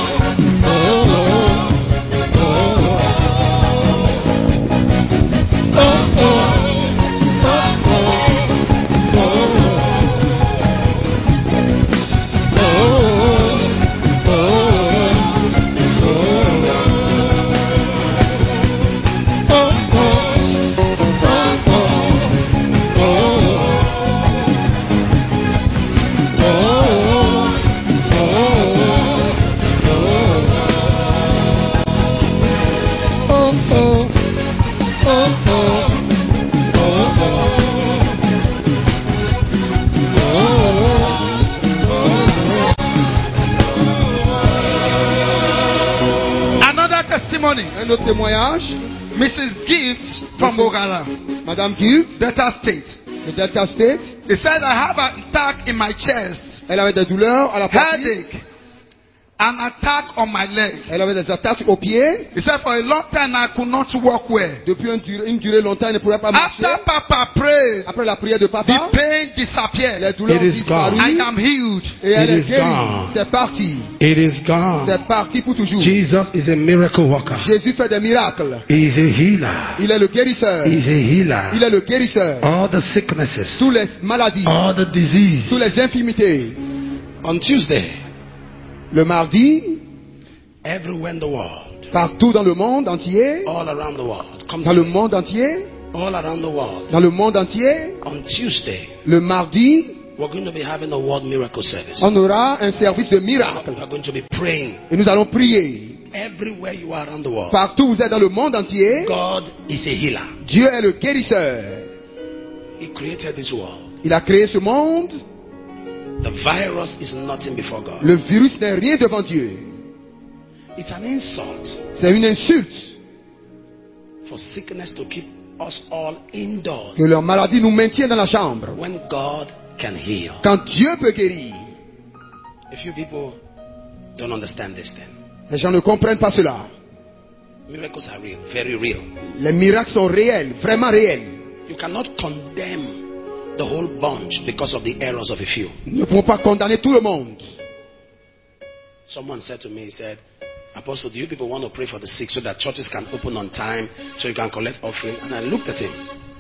testimony. Un autre témoignage. Mrs. Gift from Ogara, Madame Gift, Delta State. de Delta State. He said, I have an attack in my chest, Elle avait des douleurs à la poitrine. headache, an attack on my leg. Elle avait des attaques aux pieds. He said, for a long time I could not walk well. Depuis une durée longtemps, elle ne pouvait pas marcher. After Papa prayed, Après la prière de the papa, pain disappeared. les douleurs It is disparues. gone. I am healed. Et elle It est is guérie. gone. C'est parti. It is gone. C'est parti pour toujours. Jesus is a miracle worker. Jésus fait des miracles. He is a healer. Il est le guérisseur. He is a healer. Il est le guérisseur. All the sicknesses, Toutes les maladies, all the disease. toutes les infirmités. On Tuesday, Le mardi, everywhere in the world, partout dans le monde entier, all around the world, come dans to le me. monde entier, All around the world. dans le monde entier, On Tuesday, le mardi, we're going to be having a world miracle service. on aura un service de miracles. We are going to be praying Et nous allons prier. everywhere you are around the world. Partout où vous êtes dans le monde entier, God is a healer. Dieu est le guérisseur. He created this world. Il a créé ce monde. The virus is nothing before God. Le virus n'est rien devant Dieu. It's an insult C'est une insulte for sickness to keep us all indoors que leur maladie nous maintient dans la chambre. when God can heal. Quand Dieu peut guérir, A few people don't understand this thing. les gens ne comprennent pas cela. Miracles are real, very real. Les miracles sont réels, vraiment réels. You cannot condemn the whole bunch because of the errors of a few. Nous ne pouvons pas condamner tout le monde. Someone said to me, he said, Apostle, do you people want to pray for the sick so that churches can open on time so you can collect offering? And I looked at him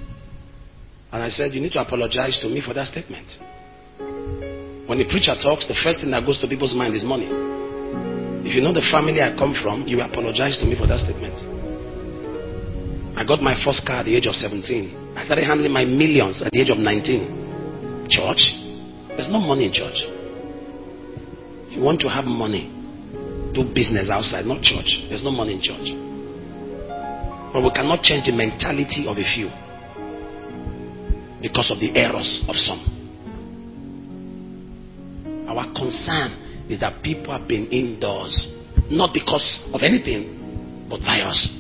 and I said, you need to apologize to me for that statement. When the preacher talks, the first thing that goes to people's mind is money. If you know the family I come from, you apologize to me for that statement. I got my first car at the age of 17. I started handling my millions at the age of 19. Church? There's no money in church. If you want to have money, do business outside, not church. There's no money in church. But we cannot change the mentality of a few because of the errors of some. Our concern is that people have been indoors, not because of anything, but virus.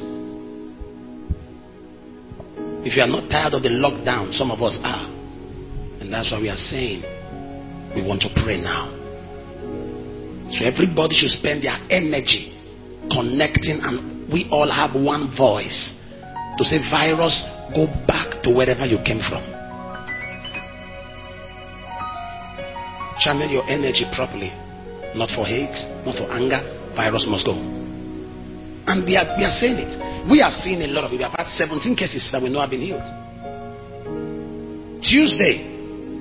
If you are not tired of the lockdown, some of us are. And that's why we are saying we want to pray now. So everybody should spend their energy connecting, and we all have one voice to say, virus, go back to wherever you came from. Channel your energy properly. Not for hate, not for anger. Virus must go. And we are saying it. We are seeing a lot of it. We have had 17 cases that we know have been healed. Tuesday,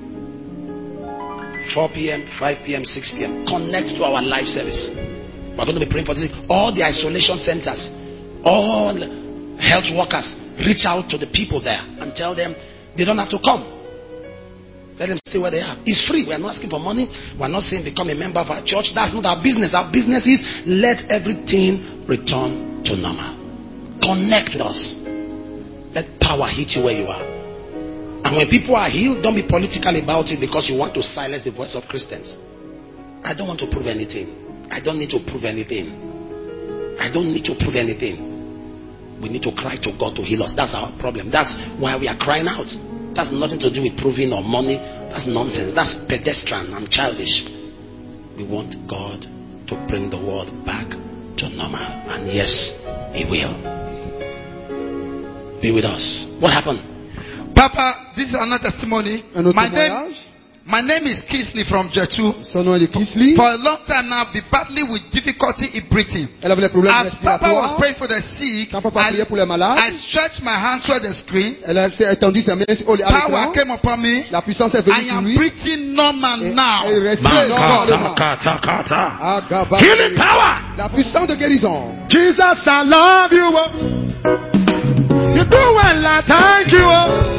4 p.m., 5 p.m., 6 p.m. Connect to our live service. We're going to be praying for this. All the isolation centers, all health workers, reach out to the people there and tell them they don't have to come. Let them stay where they are. It's free. We are not asking for money. We are not saying become a member of our church. That's not our business. Our business is let everything return to normal. Connect with us. Let power hit you where you are. And when people are healed, don't be political about it because you want to silence the voice of Christians. I don't want to prove anything. I don't need to prove anything. I don't need to prove anything. We need to cry to God to heal us. That's our problem. That's why we are crying out. That's nothing to do with proving or money. That's nonsense. That's pedestrian and childish. We want God to bring the world back to normal. And yes, He will. Be with us. What happened? Papa, this is another testimony. Un autre My témoignage. name is Kisley from Jetu. Son nom est Kisley. For a long time now, I've been battling with difficulty in breathing. Elle avait des problèmes As Papa was respiratoires. praying for the sick, Quand papa priait pour les I malades, stretched my hands toward the screen. elle s'est étendue sa main à Power l'écran. came upon me. La puissance est venue I sur am lui. breathing normal Et now. elle respire normalement. Ah, gaba- Healing power. La puissance de guérison. Jesus, I love you. You do well, I thank you.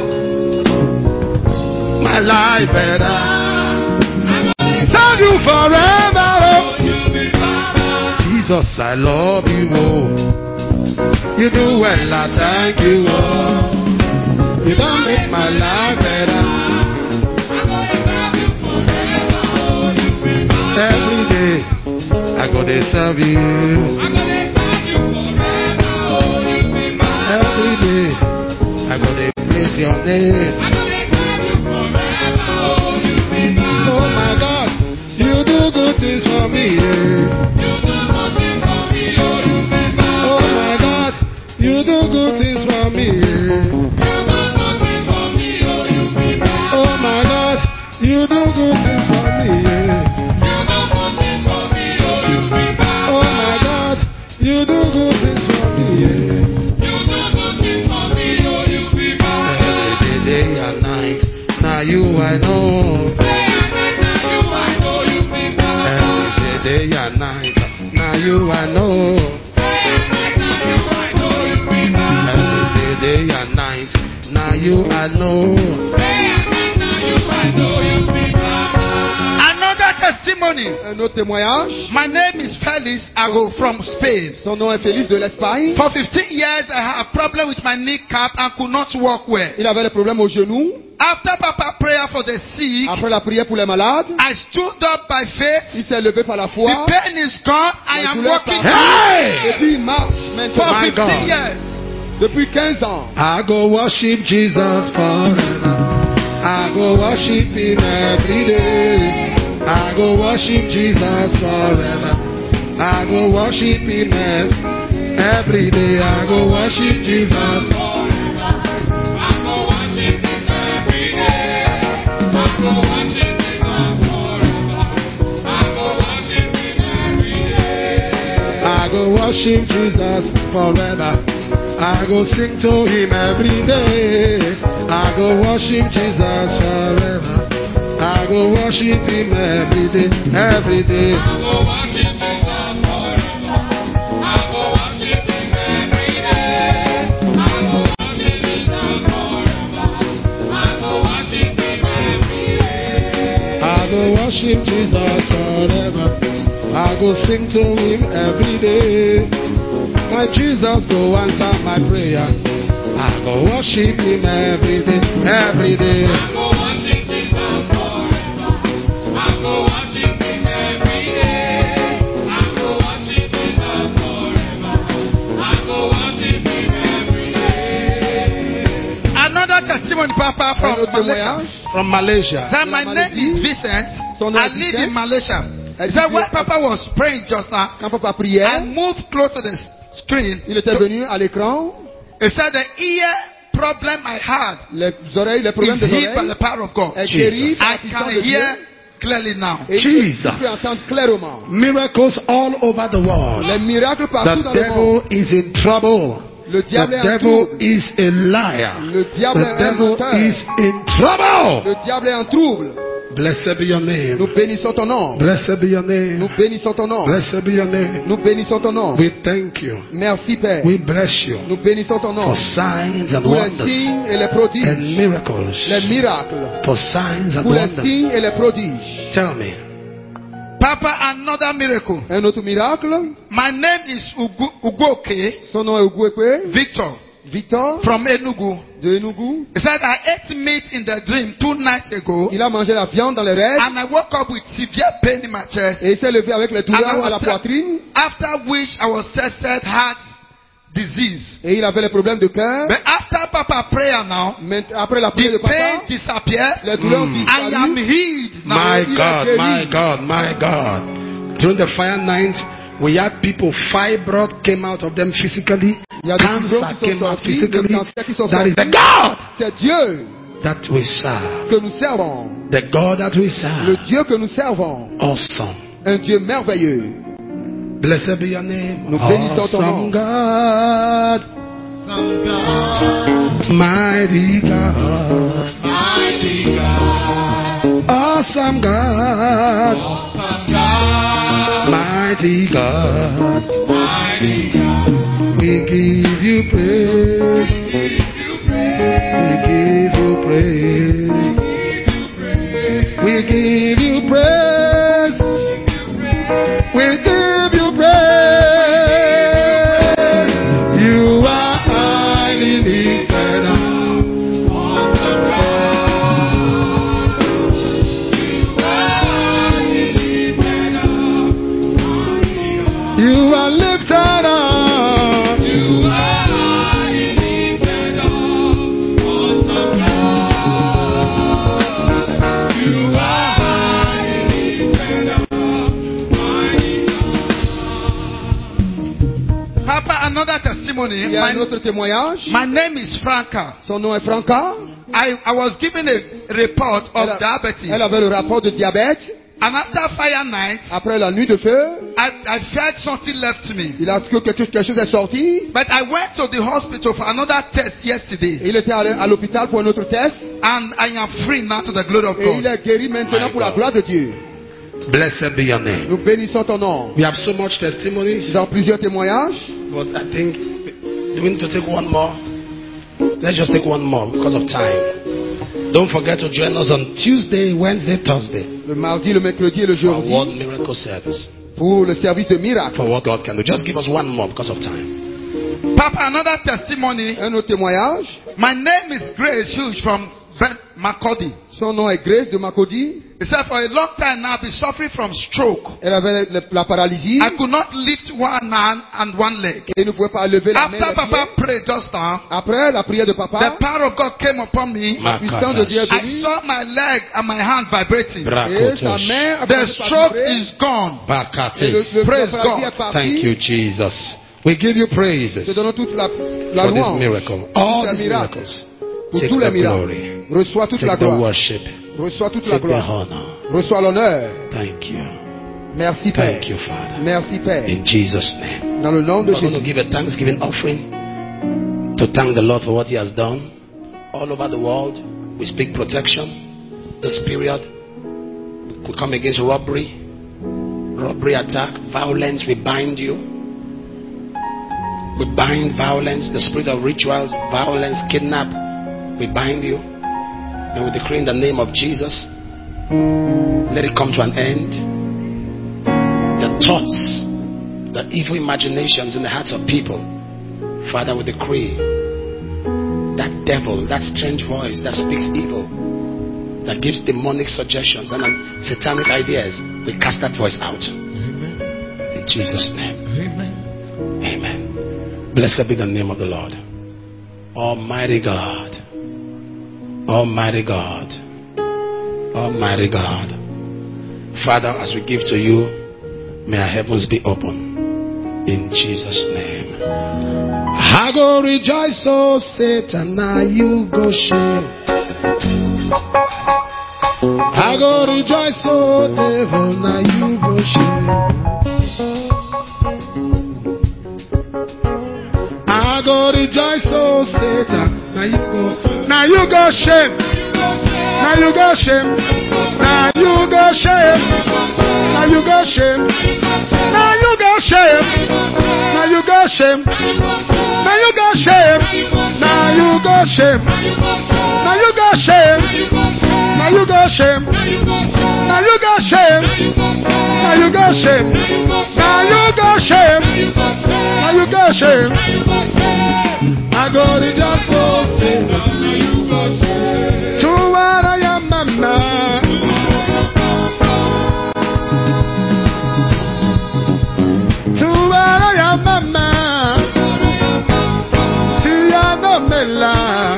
My life better. Serve you forever. Jesus, I love you. You do well, I thank you. You don't make my life better. Every day I go to serve you. every day. I gotta praise your name. Oh my God, you do good things for me. Oh my God, you do good things for me. Oh my God, you do good things for me. Oh my God, you do good things for me. Every day and night, now you I know. Every day and night, now you I know. Every day and night, now you I know. Another testimony. Un autre témoignage. My name is Felix. I go from Spain. Son nom est Félix de l'Espagne. For 15 years, I had a problem with my kneecap and could not walk well. Il avait des problèmes au genou. After Papa prayer for the sick, Après la prière pour les malades, I stood up by faith. il s'est levé par la The foi. pain is gone. I La am douleur walking part. Hey! Et puis il marche for maintenant. My 15 God. years. Depuis 15 ans. I go worship Jesus forever. I go worship him every day. I go worship Jesus forever. I go worship him every day. I go worship Jesus. I go worship Jesus forever. I go sing to him every day. I go worship Jesus forever. I go worship him every day, every day. I go worship Jesus forever. I go sing to him every day. My Jesus go answer my prayer. I go worship him every day, every day. Another testimony, Papa, Un from autre Malaysia. témoignage. From Malaysia. That my name is Vincent. Son nom I est live Vincent. in Malaysia. Elle So vit when à- Papa was praying just now, Quand papa I priait, moved close to the screen. il était venu à l'écran. He said the ear problem I had Les oreilles, les problèmes is des healed by oreilles the power of God. est guéri par I la puissance can de Dieu. hear clearly now. Et Jesus. tu peux entendre clairement. Miracles all over the world. Les miracles partout The dans le monde. devil is in trouble. Le diable The est en devil trouble. is a liar. Le diable The est un devil menteur. is in trouble. Le diable est en trouble. Blessed be your name. Nous bénissons ton nom. Blessed be your name. Nous bénissons ton nom. Blessed be your name. Nous bénissons ton nom. We thank you. Merci Père. We bless you Nous bénissons ton nom. for signs and Pour les wonders signes et les and prodiges. miracles. Les miracles. For signs and Pour les wonders. signes et les prodiges. Tell me. Papa, another miracle. Un autre miracle. My name is Ugoke Son nom est Oguekwe. Victor Victor from Enugu. de Enugu. He said I ate meat in the dream 2 nights ago, Il a mangé la viande dans les rêves. and I woke up with severe pain in my chest. Et il s'est levé avec les And I douleurs à la was poitrine. after which I was tested heart disease. Et il avait les problèmes de cœur. But after Papa prayer now, Mais après la prière de the pain papa, disappeared. les douleurs ont I am disparu. healed now. My il a God, guéri. my God, my God. During the fire night, we had people, fibroid came out of them physically. Il y a des Cancer fibromes qui sont came out sortis, physically. des cancers qui sont That is the sortis. God C'est Dieu that we serve. que nous servons. The God that we Le serve. Dieu que nous servons. Awesome. Un Dieu merveilleux. Blessed be your name. Nous bénissons ton nom. Awesome God. Mighty God. Awesome God. Mighty God. We give you praise. We give you praise. We give you praise. We give you praise. You are highly lifted up. You are lifted up. another testimony. Il y a un autre témoignage. My name is Franca. Son nom est Franca. I was given a report of diabetes. Elle avait le rapport de diabète. And after fire night, Après la nuit de feu, I felt something left me. il a que quelque chose est sorti. But I went to the hospital for another test yesterday. Et il était allé à l'hôpital pour un autre test. And I am free now to the glory of Et il God. est guéri maintenant pour la gloire de Dieu. Blessed be your name. Nous bénissons ton nom. We have so much testimonies, Nous avons plusieurs témoignages. but I think do we need to take one more? Let's just take one more because of time. Don't forget to join us on Tuesday, Wednesday, Thursday Le mardi, le mercredi et le for jeudi. World Miracle Service. Pour le service de miracle. For what God can do. Just give us one more because of time. Papa, another testimony. Un autre témoignage. My name is Grace Hughes from Makodi. Son nom est Grace de Makodi. He said for a long time now I've been suffering from stroke. Elle avait la paralysie. I could not lift one hand and one leg. Et ne pouvait pas lever la main. After Papa prayed just now, Après la prière de the papa, power of God came upon me. la puissance de Dieu est I venue. saw my leg and my hand vibrating. Et sa main a The commencé à stroke vibrer. is gone. Et la Praise paralysie God. est partie. Thank you, Jesus. We give you praises Te donnons toute la for this louange. miracle. All Pour these ces miracles. miracles. Pour Take tous les the miracles. glory. Reçois toute la Take the gloire. worship. Reçois toute la Take the gloire. honor. Reçois l'honneur. Thank you. Merci Père. Thank you, Father. Merci Père. In Jesus' name. Dans le nom de We're going to Jésus. give a thanksgiving offering to thank the Lord for what He has done. All over the world, we speak protection. This period, we come against robbery attack, violence. We bind you. We bind violence, the spirit of rituals, violence, kidnap. We bind you. And we decree in the name of Jesus, let it come to an end. The thoughts, the evil imaginations in the hearts of people, Father, we decree that devil, that strange voice that speaks evil, that gives demonic suggestions and satanic ideas, we cast that voice out. Amen. In Jesus' name. Amen. Amen. Blessed be the name of the Lord. Almighty God. Almighty God. Almighty God. Father, as we give to you, may our heavens be open. In Jesus' name. I go rejoice, oh Satan, now you go shame. I go rejoice, oh devil, now you go shame. I go rejoice, oh Satan, now you go shame. Now you go shame. Now you go shame. Now you go shame. Now you go shame. Now you go shame. Now you go shame. Now you go shame. Now you go shame. Now you go shame. Now you go shame. Now you go shame. Now you go shame. Now you go shame. Now you go shame. I go to just so say. To what I am, mama. To what I am, mama. Tiana Mela.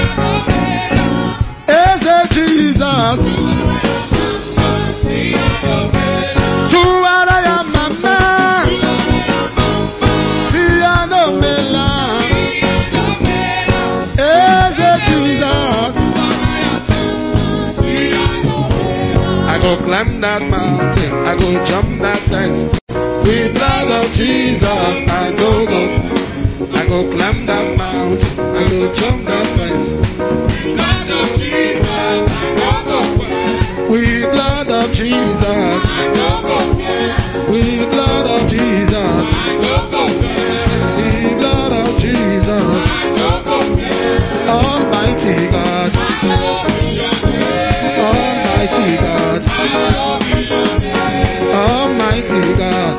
Is it Jesus? To what I am, mama. Tiana Mela. Is it Jesus? I go climb that mountain, I go jump that fence. With blood of Jesus, I go. I go climb that mountain, I go jump that fence. Blood of Jesus, I go. With blood of Jesus, I go. With blood of Jesus, I go. With blood of Jesus, I go. Almighty God. Almighty God. Almighty God.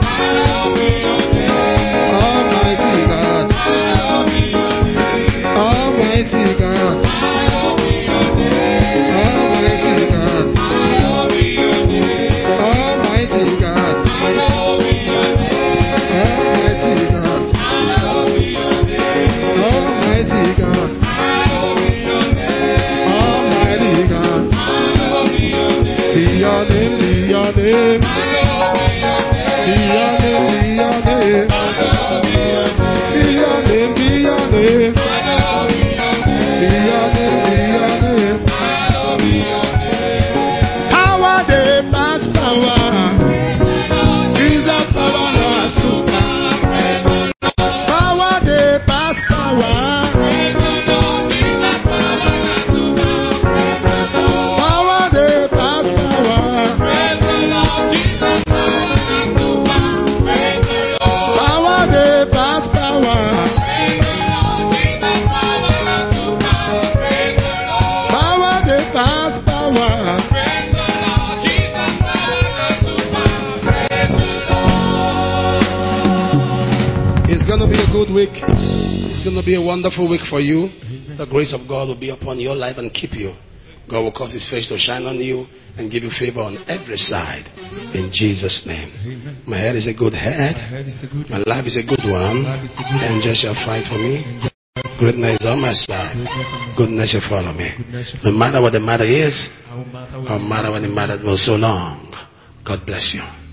Almighty God. Almighty God. Almighty God. good week. It's going to be a wonderful week for you. The grace of God will be upon your life and keep you. God will cause His face to shine on you and give you favor on every side. In Jesus' name. My head is a good head. My life is a good one. Angels shall fight for me. Greatness is on my side. Goodness shall follow me. No matter what the matter is, no matter what the matter was so long. God bless you.